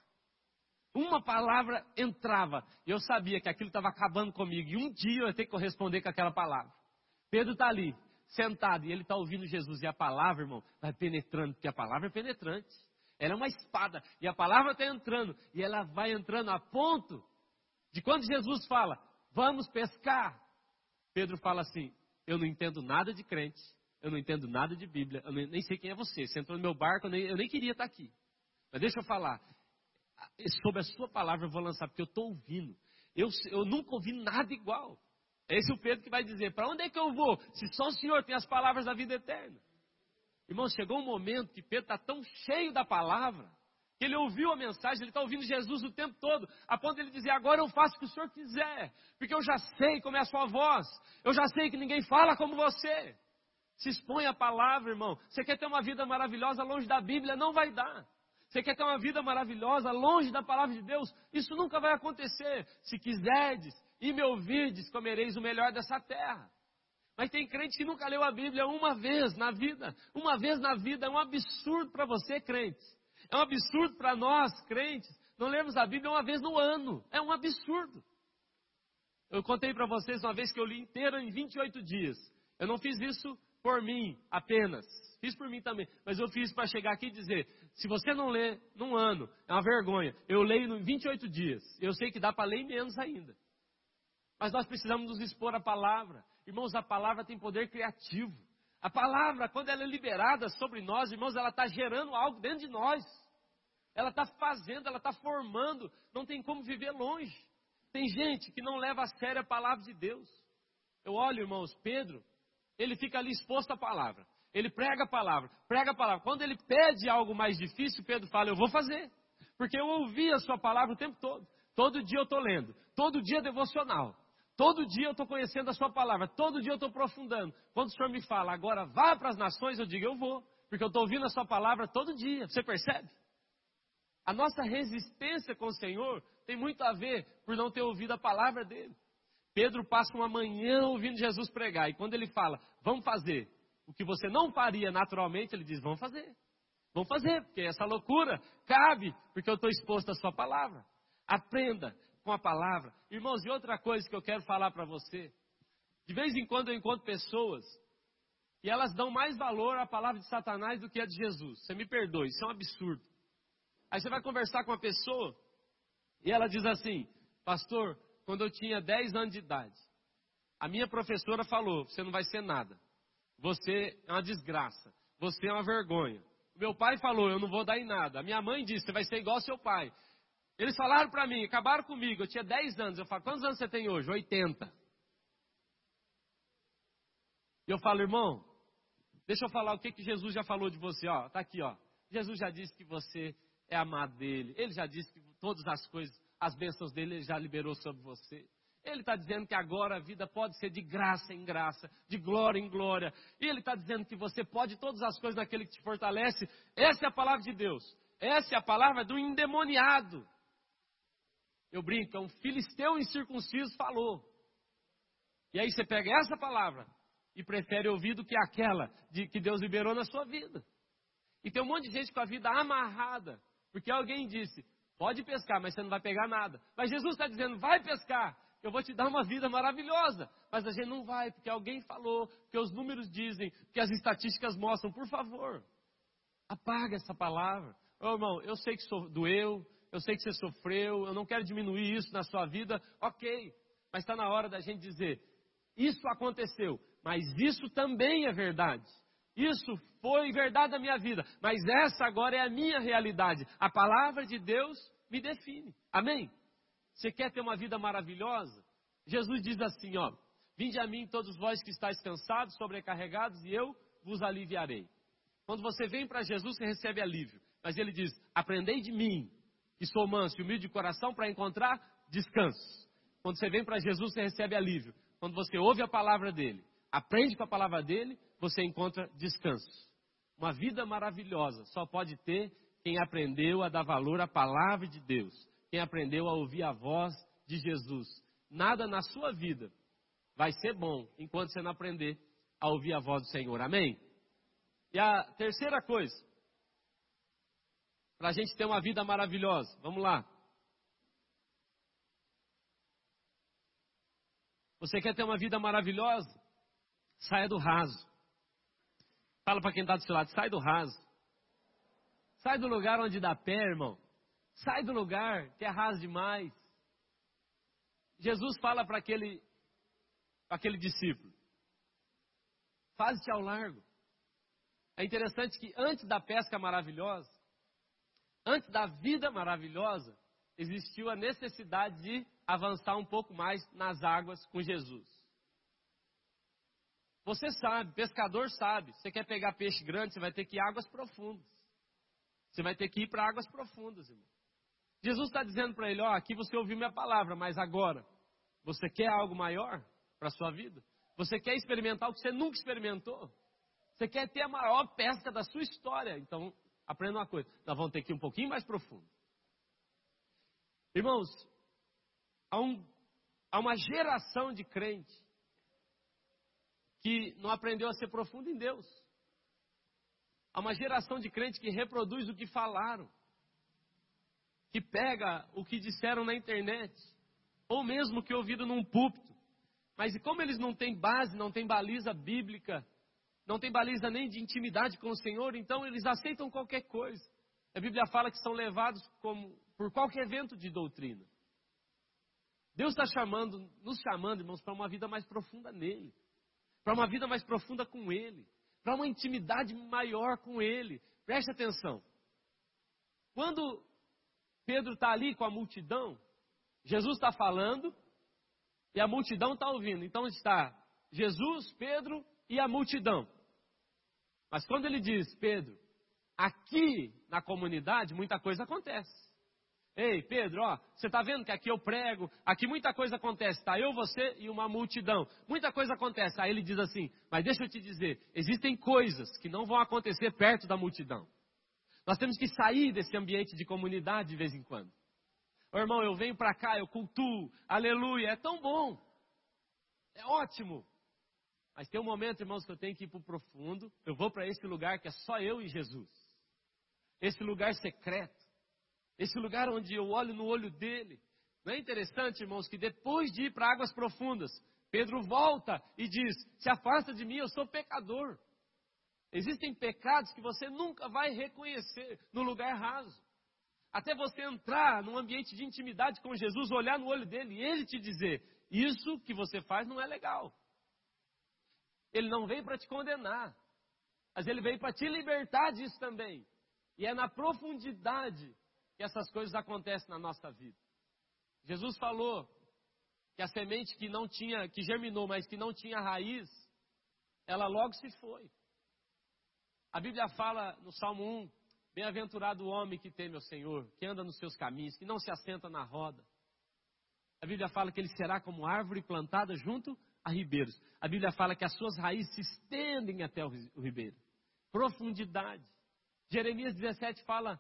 [SPEAKER 1] Uma palavra entrava. E eu sabia que aquilo estava acabando comigo. E um dia eu ia ter que corresponder com aquela palavra. Pedro está ali, sentado, e ele está ouvindo Jesus. E a palavra, irmão, vai penetrando, porque a palavra é penetrante. Ela é uma espada. E a palavra está entrando. E ela vai entrando a ponto de quando Jesus fala, vamos pescar. Pedro fala assim, eu não entendo nada de crente. Eu não entendo nada de Bíblia. Eu nem sei quem é você. Você entrou no meu barco, eu nem, eu nem queria estar aqui. Mas deixa eu falar. Sobre a sua palavra eu vou lançar, porque eu estou ouvindo. Eu, eu nunca ouvi nada igual. É esse o Pedro que vai dizer, para onde é que eu vou? Se só o Senhor tem as palavras da vida eterna. Irmão, chegou um momento que Pedro está tão cheio da palavra, que ele ouviu a mensagem, ele está ouvindo Jesus o tempo todo, a ponto de ele dizer, agora eu faço o que o Senhor quiser, porque eu já sei como é a sua voz, eu já sei que ninguém fala como você. Se expõe a palavra, irmão. Você quer ter uma vida maravilhosa longe da Bíblia? Não vai dar. Você quer ter uma vida maravilhosa longe da palavra de Deus? Isso nunca vai acontecer. Se quiserdes e me ouvirdes, comereis o melhor dessa terra. Mas tem crente que nunca leu a Bíblia uma vez na vida. Uma vez na vida é um absurdo para você, crente. É um absurdo para nós, crentes. Não lemos a Bíblia uma vez no ano. É um absurdo. Eu contei para vocês uma vez que eu li inteiro em vinte e oito dias. Eu não fiz isso por mim apenas. Fiz por mim também. Mas eu fiz para chegar aqui e dizer, se você não lê num ano, é uma vergonha. Eu leio em vinte e oito dias. Eu sei que dá para ler menos ainda. Mas nós precisamos nos expor à palavra. Irmãos, a palavra tem poder criativo. A palavra, quando ela é liberada sobre nós, irmãos, ela está gerando algo dentro de nós. Ela está fazendo, ela está formando. Não tem como viver longe. Tem gente que não leva a sério a palavra de Deus. Eu olho, irmãos, Pedro, ele fica ali exposto à palavra. Ele prega a palavra, prega a palavra. Quando ele pede algo mais difícil, Pedro fala, eu vou fazer. Porque eu ouvi a sua palavra o tempo todo. Todo dia eu estou lendo. Todo dia é devocional. Todo dia eu estou conhecendo a sua palavra. Todo dia eu estou aprofundando. Quando o Senhor me fala, agora vá para as nações, eu digo, eu vou. Porque eu estou ouvindo a sua palavra todo dia. Você percebe? A nossa resistência com o Senhor tem muito a ver por não ter ouvido a palavra dele. Pedro passa uma manhã ouvindo Jesus pregar. E quando ele fala, vamos fazer o que você não faria naturalmente, ele diz, vamos fazer. Vamos fazer, porque essa loucura cabe, porque eu estou exposto à sua palavra. Aprenda, com a palavra. Irmãos, e outra coisa que eu quero falar para você. De vez em quando eu encontro pessoas e elas dão mais valor à palavra de Satanás do que a de Jesus. Você me perdoe, isso é um absurdo. Aí você vai conversar com uma pessoa e ela diz assim: pastor, quando eu tinha dez anos de idade, a minha professora falou, você não vai ser nada. Você é uma desgraça. Você é uma vergonha. Meu pai falou, eu não vou dar em nada. A minha mãe disse, você vai ser igual ao seu pai. Eles falaram para mim, acabaram comigo. Eu tinha dez anos. Eu falo, quantos anos você tem hoje? oitenta. E eu falo, irmão, deixa eu falar o que, que Jesus já falou de você. Ó, tá aqui, ó. Jesus já disse que você é amado dele. Ele já disse que todas as coisas, as bênçãos dele, ele já liberou sobre você. Ele está dizendo que agora a vida pode ser de graça em graça, de glória em glória. E ele está dizendo que você pode todas as coisas naquele que te fortalece. Essa é a palavra de Deus. Essa é a palavra do endemoniado. Eu brinco, é um filisteu incircunciso falou. E aí você pega essa palavra e prefere ouvir do que aquela de que Deus liberou na sua vida. E tem um monte de gente com a vida amarrada, porque alguém disse, pode pescar, mas você não vai pegar nada. Mas Jesus está dizendo, vai pescar. Eu vou te dar uma vida maravilhosa, mas a gente não vai, porque alguém falou, porque os números dizem, porque as estatísticas mostram. Por favor, apaga essa palavra. Ô irmão, eu sei que so, doeu, eu sei que você sofreu, eu não quero diminuir isso na sua vida, ok, mas está na hora da gente dizer, isso aconteceu, mas isso também é verdade. Isso foi verdade da minha vida, mas essa agora é a minha realidade. A palavra de Deus me define, amém? Você quer ter uma vida maravilhosa? Jesus diz assim, ó, vinde a mim todos vós que estáis cansados, sobrecarregados, e eu vos aliviarei. Quando você vem para Jesus, você recebe alívio. Mas ele diz, aprendei de mim, que sou manso e humilde de coração, para encontrar descanso. Quando você vem para Jesus, você recebe alívio. Quando você ouve a palavra dele, aprende com a palavra dele, você encontra descanso. Uma vida maravilhosa só pode ter quem aprendeu a dar valor à palavra de Deus. Quem aprendeu a ouvir a voz de Jesus. Nada na sua vida vai ser bom enquanto você não aprender a ouvir a voz do Senhor. Amém? E a terceira coisa, para a gente ter uma vida maravilhosa, vamos lá. Você quer ter uma vida maravilhosa? Saia do raso. Fala para quem está do seu lado, sai do raso. Sai do lugar onde dá pé, irmão. Sai do lugar que é raso demais. Jesus fala para aquele, para aquele discípulo, faze-te ao largo. É interessante que antes da pesca maravilhosa, antes da vida maravilhosa, existiu a necessidade de avançar um pouco mais nas águas com Jesus. Você sabe, pescador sabe, você quer pegar peixe grande, você vai ter que ir a águas profundas. Você vai ter que ir para águas profundas, irmão. Jesus está dizendo para ele, ó, aqui você ouviu minha palavra, mas agora, você quer algo maior para a sua vida? Você quer experimentar o que você nunca experimentou? Você quer ter a maior pesca da sua história? Então, aprenda uma coisa, nós vamos ter que ir um pouquinho mais profundo. Irmãos, há, um, há uma geração de crente que não aprendeu a ser profundo em Deus. Há uma geração de crente que reproduz o que falaram, que pega o que disseram na internet, ou mesmo que ouviram num púlpito. Mas e como eles não têm base, não têm baliza bíblica, não têm baliza nem de intimidade com o Senhor, então eles aceitam qualquer coisa. A Bíblia fala que são levados como, por qualquer vento de doutrina. Deus está chamando, nos chamando, irmãos, para uma vida mais profunda nele. Para uma vida mais profunda com ele. Para uma intimidade maior com ele. Preste atenção. Quando Pedro está ali com a multidão, Jesus está falando e a multidão está ouvindo. Então está Jesus, Pedro e a multidão. Mas quando ele diz, Pedro, aqui na comunidade muita coisa acontece. Ei, Pedro, ó, você está vendo que aqui eu prego, aqui muita coisa acontece, tá? Eu, você e uma multidão. Muita coisa acontece. Aí ele diz assim, mas deixa eu te dizer, existem coisas que não vão acontecer perto da multidão. Nós temos que sair desse ambiente de comunidade de vez em quando. Ô, irmão, eu venho para cá, eu cultuo, aleluia, é tão bom. É ótimo. Mas tem um momento, irmãos, que eu tenho que ir para o profundo. Eu vou para esse lugar que é só eu e Jesus. Esse lugar secreto. Esse lugar onde eu olho no olho dele. Não é interessante, irmãos, que depois de ir para águas profundas, Pedro volta e diz: se afasta de mim, eu sou pecador. Existem pecados que você nunca vai reconhecer no lugar raso. Até você entrar num ambiente de intimidade com Jesus, olhar no olho dele e ele te dizer: isso que você faz não é legal. Ele não veio para te condenar, mas ele veio para te libertar disso também. E é na profundidade que essas coisas acontecem na nossa vida. Jesus falou que a semente que não tinha, que germinou, mas que não tinha raiz, ela logo se foi. A Bíblia fala no Salmo um: bem-aventurado o homem que teme ao Senhor, que anda nos seus caminhos, que não se assenta na roda. A Bíblia fala que ele será como árvore plantada junto a ribeiros. A Bíblia fala que as suas raízes se estendem até o ribeiro. Profundidade. Jeremias dezessete fala: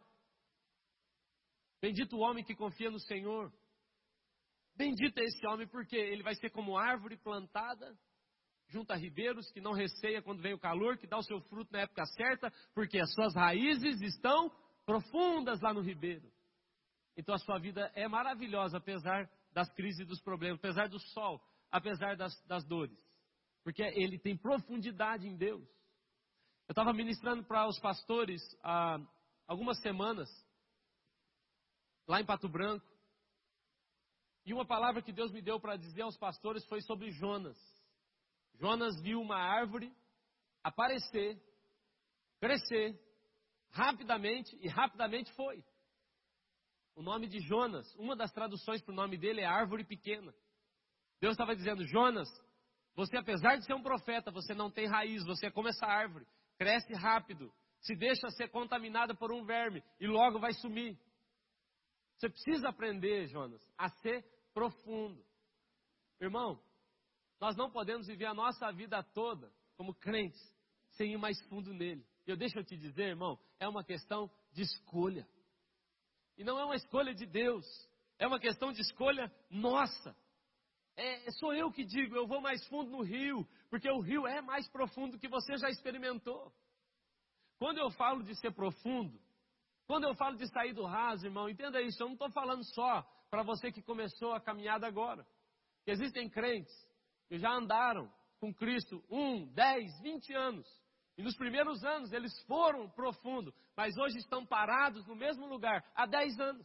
[SPEAKER 1] bendito o homem que confia no Senhor. Bendito é esse homem, porque ele vai ser como árvore plantada junto a ribeiros, que não receia quando vem o calor, que dá o seu fruto na época certa, porque as suas raízes estão profundas lá no ribeiro. Então a sua vida é maravilhosa, apesar das crises e dos problemas, apesar do sol, apesar das, das dores, porque ele tem profundidade em Deus. Eu estava ministrando para os pastores há algumas semanas, lá em Pato Branco, e uma palavra que Deus me deu para dizer aos pastores foi sobre Jonas. Jonas viu uma árvore aparecer, crescer, rapidamente, e rapidamente foi. O nome de Jonas, uma das traduções para o nome dele é árvore pequena. Deus estava dizendo: Jonas, você apesar de ser um profeta, você não tem raiz, você é como essa árvore, cresce rápido, se deixa ser contaminada por um verme e logo vai sumir. Você precisa aprender, Jonas, a ser profundo. Irmão, nós não podemos viver a nossa vida toda como crentes, sem ir mais fundo nele. E eu deixo eu te dizer, irmão, é uma questão de escolha. E não é uma escolha de Deus, é uma questão de escolha nossa. É, sou eu que digo, eu vou mais fundo no rio, porque o rio é mais profundo que você já experimentou. Quando eu falo de ser profundo, quando eu falo de sair do raso, irmão, entenda isso, eu não estou falando só para você que começou a caminhada agora. Existem crentes que já andaram com Cristo um, dez, vinte anos. E nos primeiros anos eles foram profundo, mas hoje estão parados no mesmo lugar há dez anos.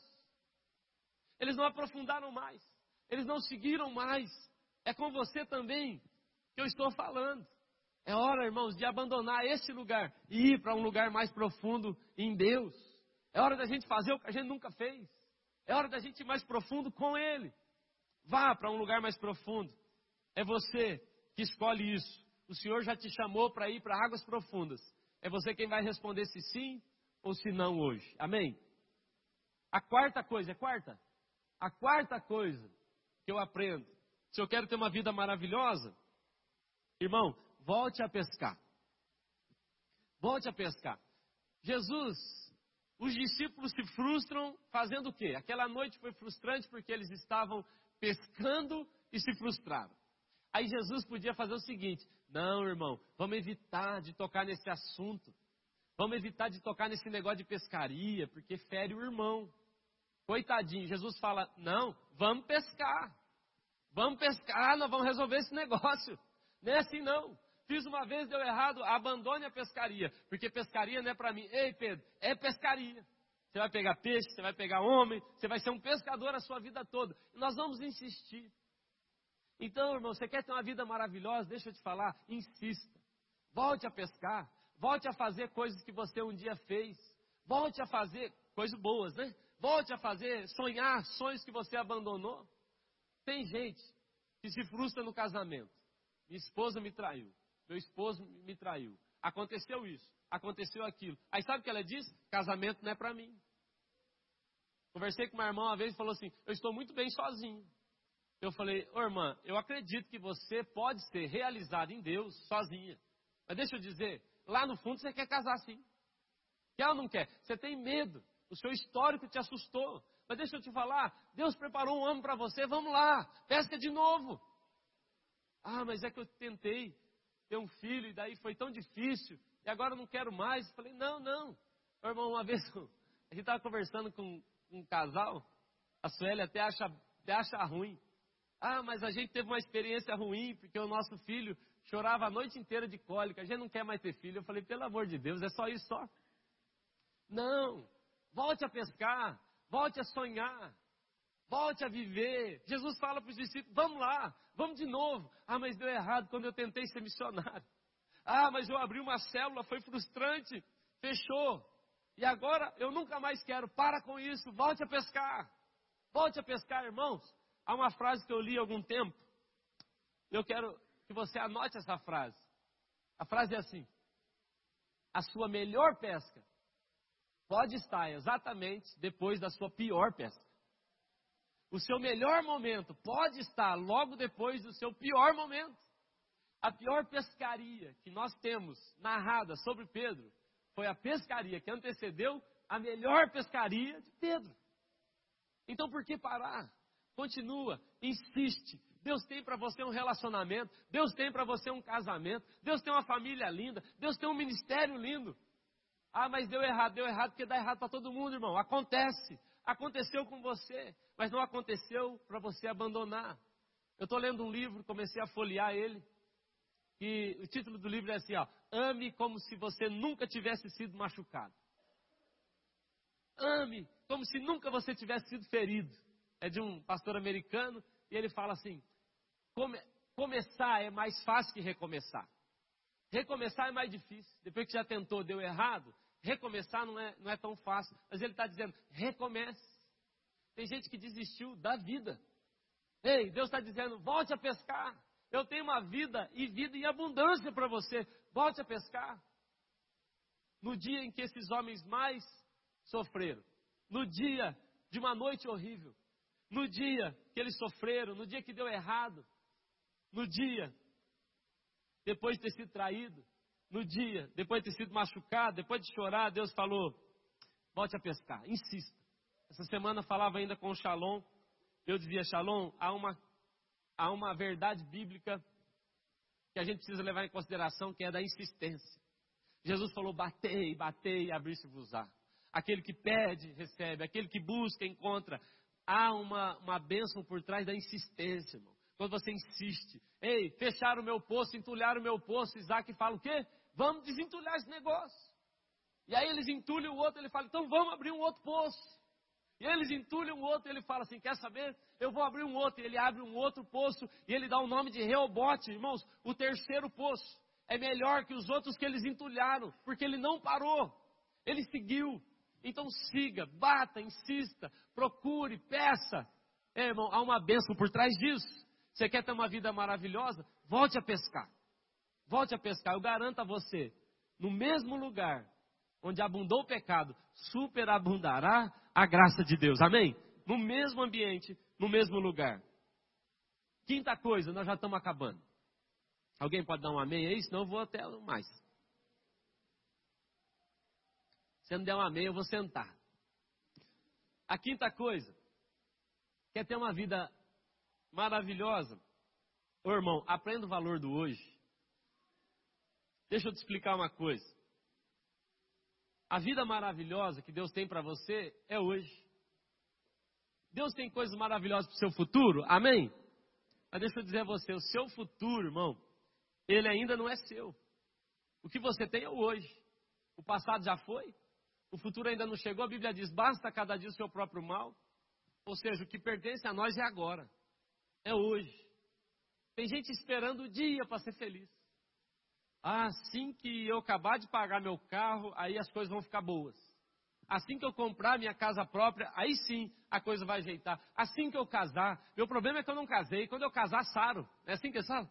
[SPEAKER 1] Eles não aprofundaram mais, eles não seguiram mais. É com você também que eu estou falando. É hora, irmãos, de abandonar esse lugar e ir para um lugar mais profundo em Deus. É hora da gente fazer o que a gente nunca fez. É hora da gente ir mais profundo com Ele. Vá para um lugar mais profundo. É você que escolhe isso. O Senhor já te chamou para ir para águas profundas. É você quem vai responder se sim ou se não hoje. Amém? A quarta coisa, é quarta? A quarta coisa que eu aprendo. Se eu quero ter uma vida maravilhosa, irmão, volte a pescar. Volte a pescar. Jesus, os discípulos se frustram fazendo o quê? Aquela noite foi frustrante porque eles estavam pescando e se frustraram. Aí Jesus podia fazer o seguinte: não, irmão, vamos evitar de tocar nesse assunto. Vamos evitar de tocar nesse negócio de pescaria, porque fere o irmão. Coitadinho, Jesus fala: não, vamos pescar. Vamos pescar, nós vamos resolver esse negócio. Não é assim não. Fiz uma vez, deu errado, abandone a pescaria, porque pescaria não é para mim. Ei, Pedro, é pescaria. Você vai pegar peixe, você vai pegar homem, você vai ser um pescador a sua vida toda. E nós vamos insistir. Então, irmão, você quer ter uma vida maravilhosa? Deixa eu te falar, insista. Volte a pescar, volte a fazer coisas que você um dia fez. Volte a fazer coisas boas, né? Volte a fazer, sonhar sonhos que você abandonou. Tem gente que se frustra no casamento. Minha esposa me traiu, meu esposo me traiu. Aconteceu isso, aconteceu aquilo. Aí sabe o que ela diz? Casamento não é para mim. Conversei com uma irmã uma vez e falou assim: eu estou muito bem sozinho. Eu falei: ô irmã, eu acredito que você pode ser realizada em Deus sozinha. Mas deixa eu dizer, lá no fundo você quer casar sim. Quer ou não quer? Você tem medo, o seu histórico te assustou. Mas deixa eu te falar, Deus preparou um homem para você, vamos lá, pesca de novo. Ah, mas é que eu tentei ter um filho e daí foi tão difícil, e agora eu não quero mais. Eu falei: não, não. Meu irmão, uma vez a gente estava conversando com um casal, a Sueli até acha Você acha ruim. Ah, mas a gente teve uma experiência ruim, porque o nosso filho chorava a noite inteira de cólica, a gente não quer mais ter filho. Eu falei, pelo amor de Deus, é só isso só? Não, volte a pescar, volte a sonhar, volte a viver. Jesus fala para os discípulos, vamos lá, vamos de novo. Ah, mas deu errado quando eu tentei ser missionário. Ah, mas eu abri uma célula, foi frustrante, fechou. E agora eu nunca mais quero, para com isso, volte a pescar. Volte a pescar, irmãos. Há uma frase que eu li há algum tempo. Eu quero que você anote essa frase. A frase é assim: a sua melhor pesca pode estar exatamente depois da sua pior pesca. O seu melhor momento pode estar logo depois do seu pior momento. A pior pescaria que nós temos narrada sobre Pedro foi a pescaria que antecedeu a melhor pescaria de Pedro. Então por que parar? Continua, insiste. Deus tem para você um relacionamento, Deus tem para você um casamento, Deus tem uma família linda, Deus tem um ministério lindo. Ah, mas deu errado, deu errado porque dá errado para todo mundo, irmão. Acontece, aconteceu com você, mas não aconteceu para você abandonar. Eu estou lendo um livro, comecei a folhear ele, e o título do livro é assim, ó, ame como se você nunca tivesse sido machucado. Ame como se nunca você tivesse sido ferido. É de um pastor americano, e ele fala assim, come, começar é mais fácil que recomeçar. Recomeçar é mais difícil. Depois que já tentou, deu errado, recomeçar não é, não é tão fácil. Mas ele está dizendo, recomece. Tem gente que desistiu da vida. Ei, Deus está dizendo, volte a pescar. Eu tenho uma vida e vida em abundância para você. Volte a pescar. No dia em que esses homens mais sofreram, no dia de uma noite horrível, no dia que eles sofreram, no dia que deu errado, no dia depois de ter sido traído, no dia depois de ter sido machucado, depois de chorar, Deus falou, volte a pescar, insista. Essa semana eu falava ainda com o Shalom, eu dizia, Shalom, há uma, há uma verdade bíblica que a gente precisa levar em consideração, que é da insistência. Jesus falou, batei, batei, abrir-se-vos-á. Aquele que pede, recebe, aquele que busca, encontra. Há uma, uma bênção por trás da insistência, irmão. Quando você insiste, ei, fecharam o meu poço, entulharam o meu poço, Isaac fala o quê? Vamos desentulhar esse negócio. E aí eles entulham o outro, ele fala, então vamos abrir um outro poço. E eles entulham o outro, ele fala assim, quer saber? Eu vou abrir um outro. E ele abre um outro poço, e ele dá o nome de Reobote, irmãos, o terceiro poço. É melhor que os outros que eles entulharam, porque ele não parou, ele seguiu. Então siga, bata, insista, procure, peça. É, irmão, há uma bênção por trás disso. Você quer ter uma vida maravilhosa? Volte a pescar. Volte a pescar. Eu garanto a você, no mesmo lugar onde abundou o pecado, superabundará a graça de Deus. Amém? No mesmo ambiente, no mesmo lugar. Quinta coisa, nós já estamos acabando. Alguém pode dar um amém aí? Senão eu vou até mais. Se não der um amém, eu vou sentar. A quinta coisa, quer ter uma vida maravilhosa? Ô irmão, aprenda o valor do hoje. Deixa eu te explicar uma coisa. A vida maravilhosa que Deus tem para você é hoje. Deus tem coisas maravilhosas para o seu futuro? Amém? Mas deixa eu dizer a você, o seu futuro, irmão, ele ainda não é seu. O que você tem é o hoje. O passado já foi. O futuro ainda não chegou. A Bíblia diz, basta cada dia o seu próprio mal. Ou seja, o que pertence a nós é agora. É hoje. Tem gente esperando o dia para ser feliz. Ah, assim que eu acabar de pagar meu carro, aí as coisas vão ficar boas. Assim que eu comprar minha casa própria, aí sim a coisa vai ajeitar. Assim que eu casar, meu problema é que eu não casei. Quando eu casar, saro. É assim que é saro?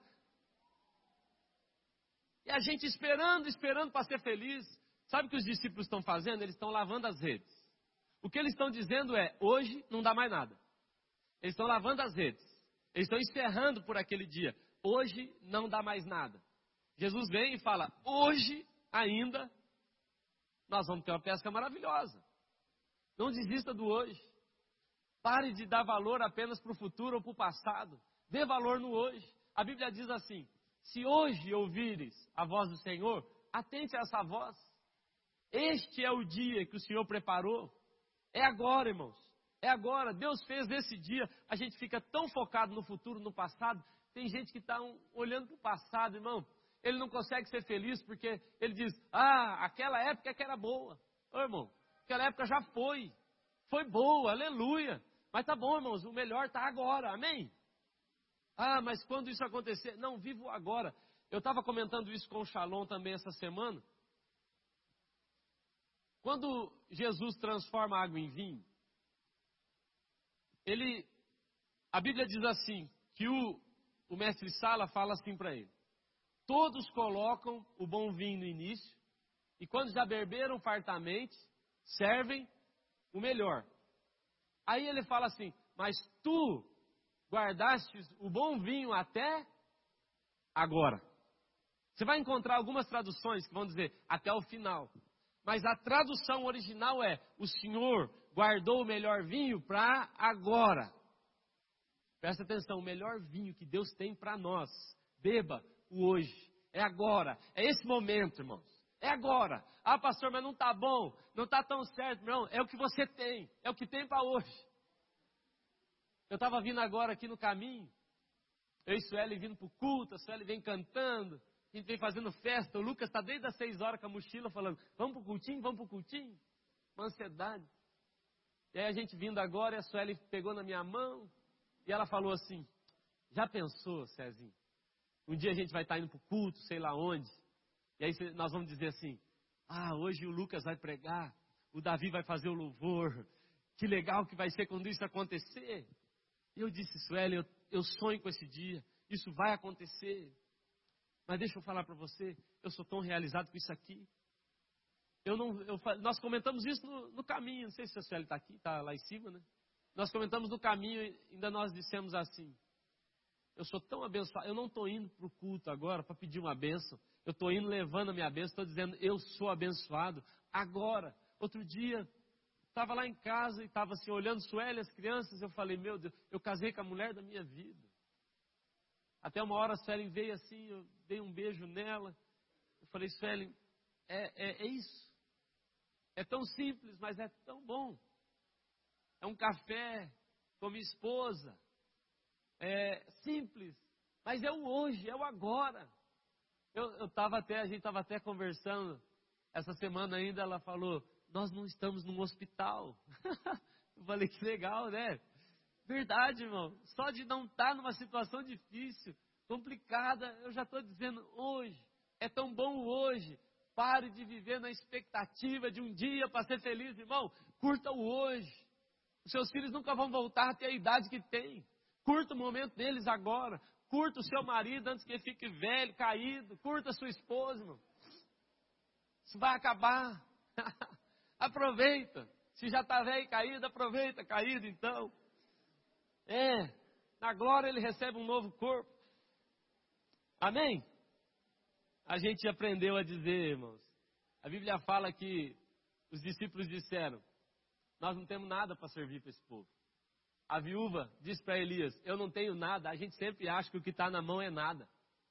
[SPEAKER 1] E a gente esperando, esperando para ser feliz. Sabe o que os discípulos estão fazendo? Eles estão lavando as redes. O que eles estão dizendo é, hoje não dá mais nada. Eles estão lavando as redes. Eles estão encerrando por aquele dia. Hoje não dá mais nada. Jesus vem e fala, hoje ainda nós vamos ter uma pesca maravilhosa. Não desista do hoje. Pare de dar valor apenas para o futuro ou para o passado. Dê valor no hoje. A Bíblia diz assim, se hoje ouvires a voz do Senhor, atente a essa voz. Este é o dia que o Senhor preparou. É agora, irmãos. É agora. Deus fez esse dia. A gente fica tão focado no futuro, no passado. Tem gente que está um, olhando para o passado, irmão. Ele não consegue ser feliz porque ele diz, ah, aquela época que era boa. Ô, irmão, aquela época já foi. Foi boa, aleluia. Mas tá bom, irmãos, o melhor está agora, amém? Ah, mas quando isso acontecer? Não, vivo agora. Eu estava comentando isso com o Shalom também essa semana. Quando Jesus transforma água em vinho, ele, a Bíblia diz assim, que o, o mestre Sala fala assim para ele. Todos colocam o bom vinho no início, e quando já beberam fartamente, servem o melhor. Aí ele fala assim, mas tu guardaste o bom vinho até agora. Você vai encontrar algumas traduções que vão dizer até o final. Mas a tradução original é, o Senhor guardou o melhor vinho para agora. Presta atenção, o melhor vinho que Deus tem para nós. Beba o hoje. É agora. É esse momento, irmãos. É agora. Ah, pastor, mas não está bom. Não está tão certo. Não, é o que você tem. É o que tem para hoje. Eu estava vindo agora aqui no caminho. Eu e Sueli vindo para o culto. A Sueli vem cantando. A gente vem fazendo festa. O Lucas está desde as seis horas com a mochila falando, vamos para o cultinho, vamos para o cultinho. Uma ansiedade. E aí a gente vindo agora, e a Sueli pegou na minha mão. E ela falou assim, já pensou, Cezinho? Um dia a gente vai estar indo para o culto, sei lá onde. E aí nós vamos dizer assim, ah, hoje o Lucas vai pregar. O Davi vai fazer o louvor. Que legal que vai ser quando isso acontecer. E eu disse, Sueli, eu, eu sonho com esse dia. Isso vai acontecer. Mas deixa eu falar para você, eu sou tão realizado com isso aqui. Eu não, eu, nós comentamos isso no, no caminho, não sei se a Sueli está aqui, está lá em cima, né? Nós comentamos no caminho e ainda nós dissemos assim, eu sou tão abençoado, eu não estou indo para o culto agora para pedir uma bênção, eu estou indo levando a minha bênção, estou dizendo, eu sou abençoado agora. Outro dia, estava lá em casa e estava assim, olhando Sueli, as crianças, eu falei, meu Deus, eu casei com a mulher da minha vida. Até uma hora a Sueli veio assim, eu dei um beijo nela. Eu falei, Sueli, é, é, é isso. É tão simples, mas é tão bom. É um café com minha esposa. É simples, mas é o hoje, é o agora. Eu, eu tava até, a gente estava até conversando, essa semana ainda, ela falou, nós não estamos num hospital. Eu falei, que legal, né? Verdade, irmão. Só de não estar numa situação difícil, complicada, eu já estou dizendo hoje. É tão bom hoje. Pare de viver na expectativa de um dia para ser feliz, irmão. Curta o hoje. Os seus filhos nunca vão voltar a ter a idade que tem. Curta o momento deles agora. Curta o seu marido antes que ele fique velho, caído. Curta a sua esposa, irmão. Isso vai acabar. Aproveita. Se já está velho e caído, aproveita caído então. É, na glória ele recebe um novo corpo. Amém? A gente aprendeu a dizer, irmãos. A Bíblia fala que os discípulos disseram, nós não temos nada para servir para esse povo. A viúva disse para Elias, eu não tenho nada. A gente sempre acha que o que está na mão é nada.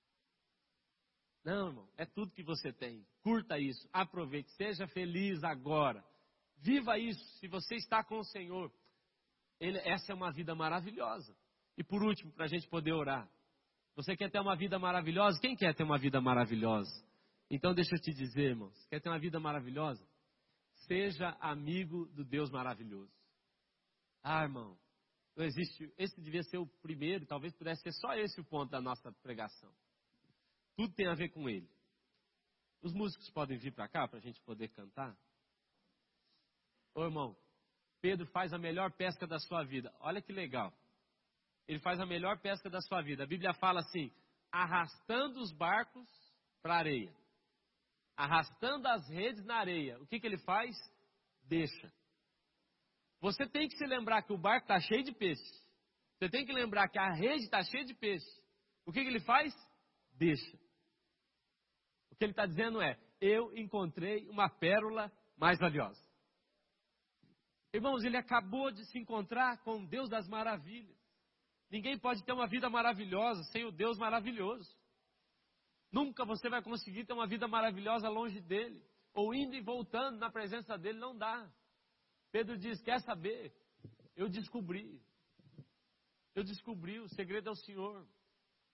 [SPEAKER 1] Não, irmão, é tudo que você tem. Curta isso, aproveite, seja feliz agora. Viva isso, se você está com o Senhor. Ele, essa é uma vida maravilhosa. E por último, para a gente poder orar. Você quer ter uma vida maravilhosa? Quem quer ter uma vida maravilhosa? Então deixa eu te dizer, irmãos. Quer ter uma vida maravilhosa? Seja amigo do Deus maravilhoso. Ah, irmão. Não existe. Esse devia ser o primeiro. Talvez pudesse ser só esse o ponto da nossa pregação. Tudo tem a ver com Ele. Os músicos podem vir para cá para a gente poder cantar? Ô, irmão. Pedro faz a melhor pesca da sua vida. Olha que legal. Ele faz a melhor pesca da sua vida. A Bíblia fala assim, arrastando os barcos para a areia. Arrastando as redes na areia. O que, que ele faz? Deixa. Você tem que se lembrar que o barco está cheio de peixe. Você tem que lembrar que a rede está cheia de peixe. O que, que ele faz? Deixa. O que ele está dizendo é, eu encontrei uma pérola mais valiosa. Irmãos, ele acabou de se encontrar com o Deus das maravilhas. Ninguém pode ter uma vida maravilhosa sem o Deus maravilhoso. Nunca você vai conseguir ter uma vida maravilhosa longe dele. Ou indo e voltando na presença dele, não dá. Pedro diz, quer saber? Eu descobri. Eu descobri, o segredo é o Senhor.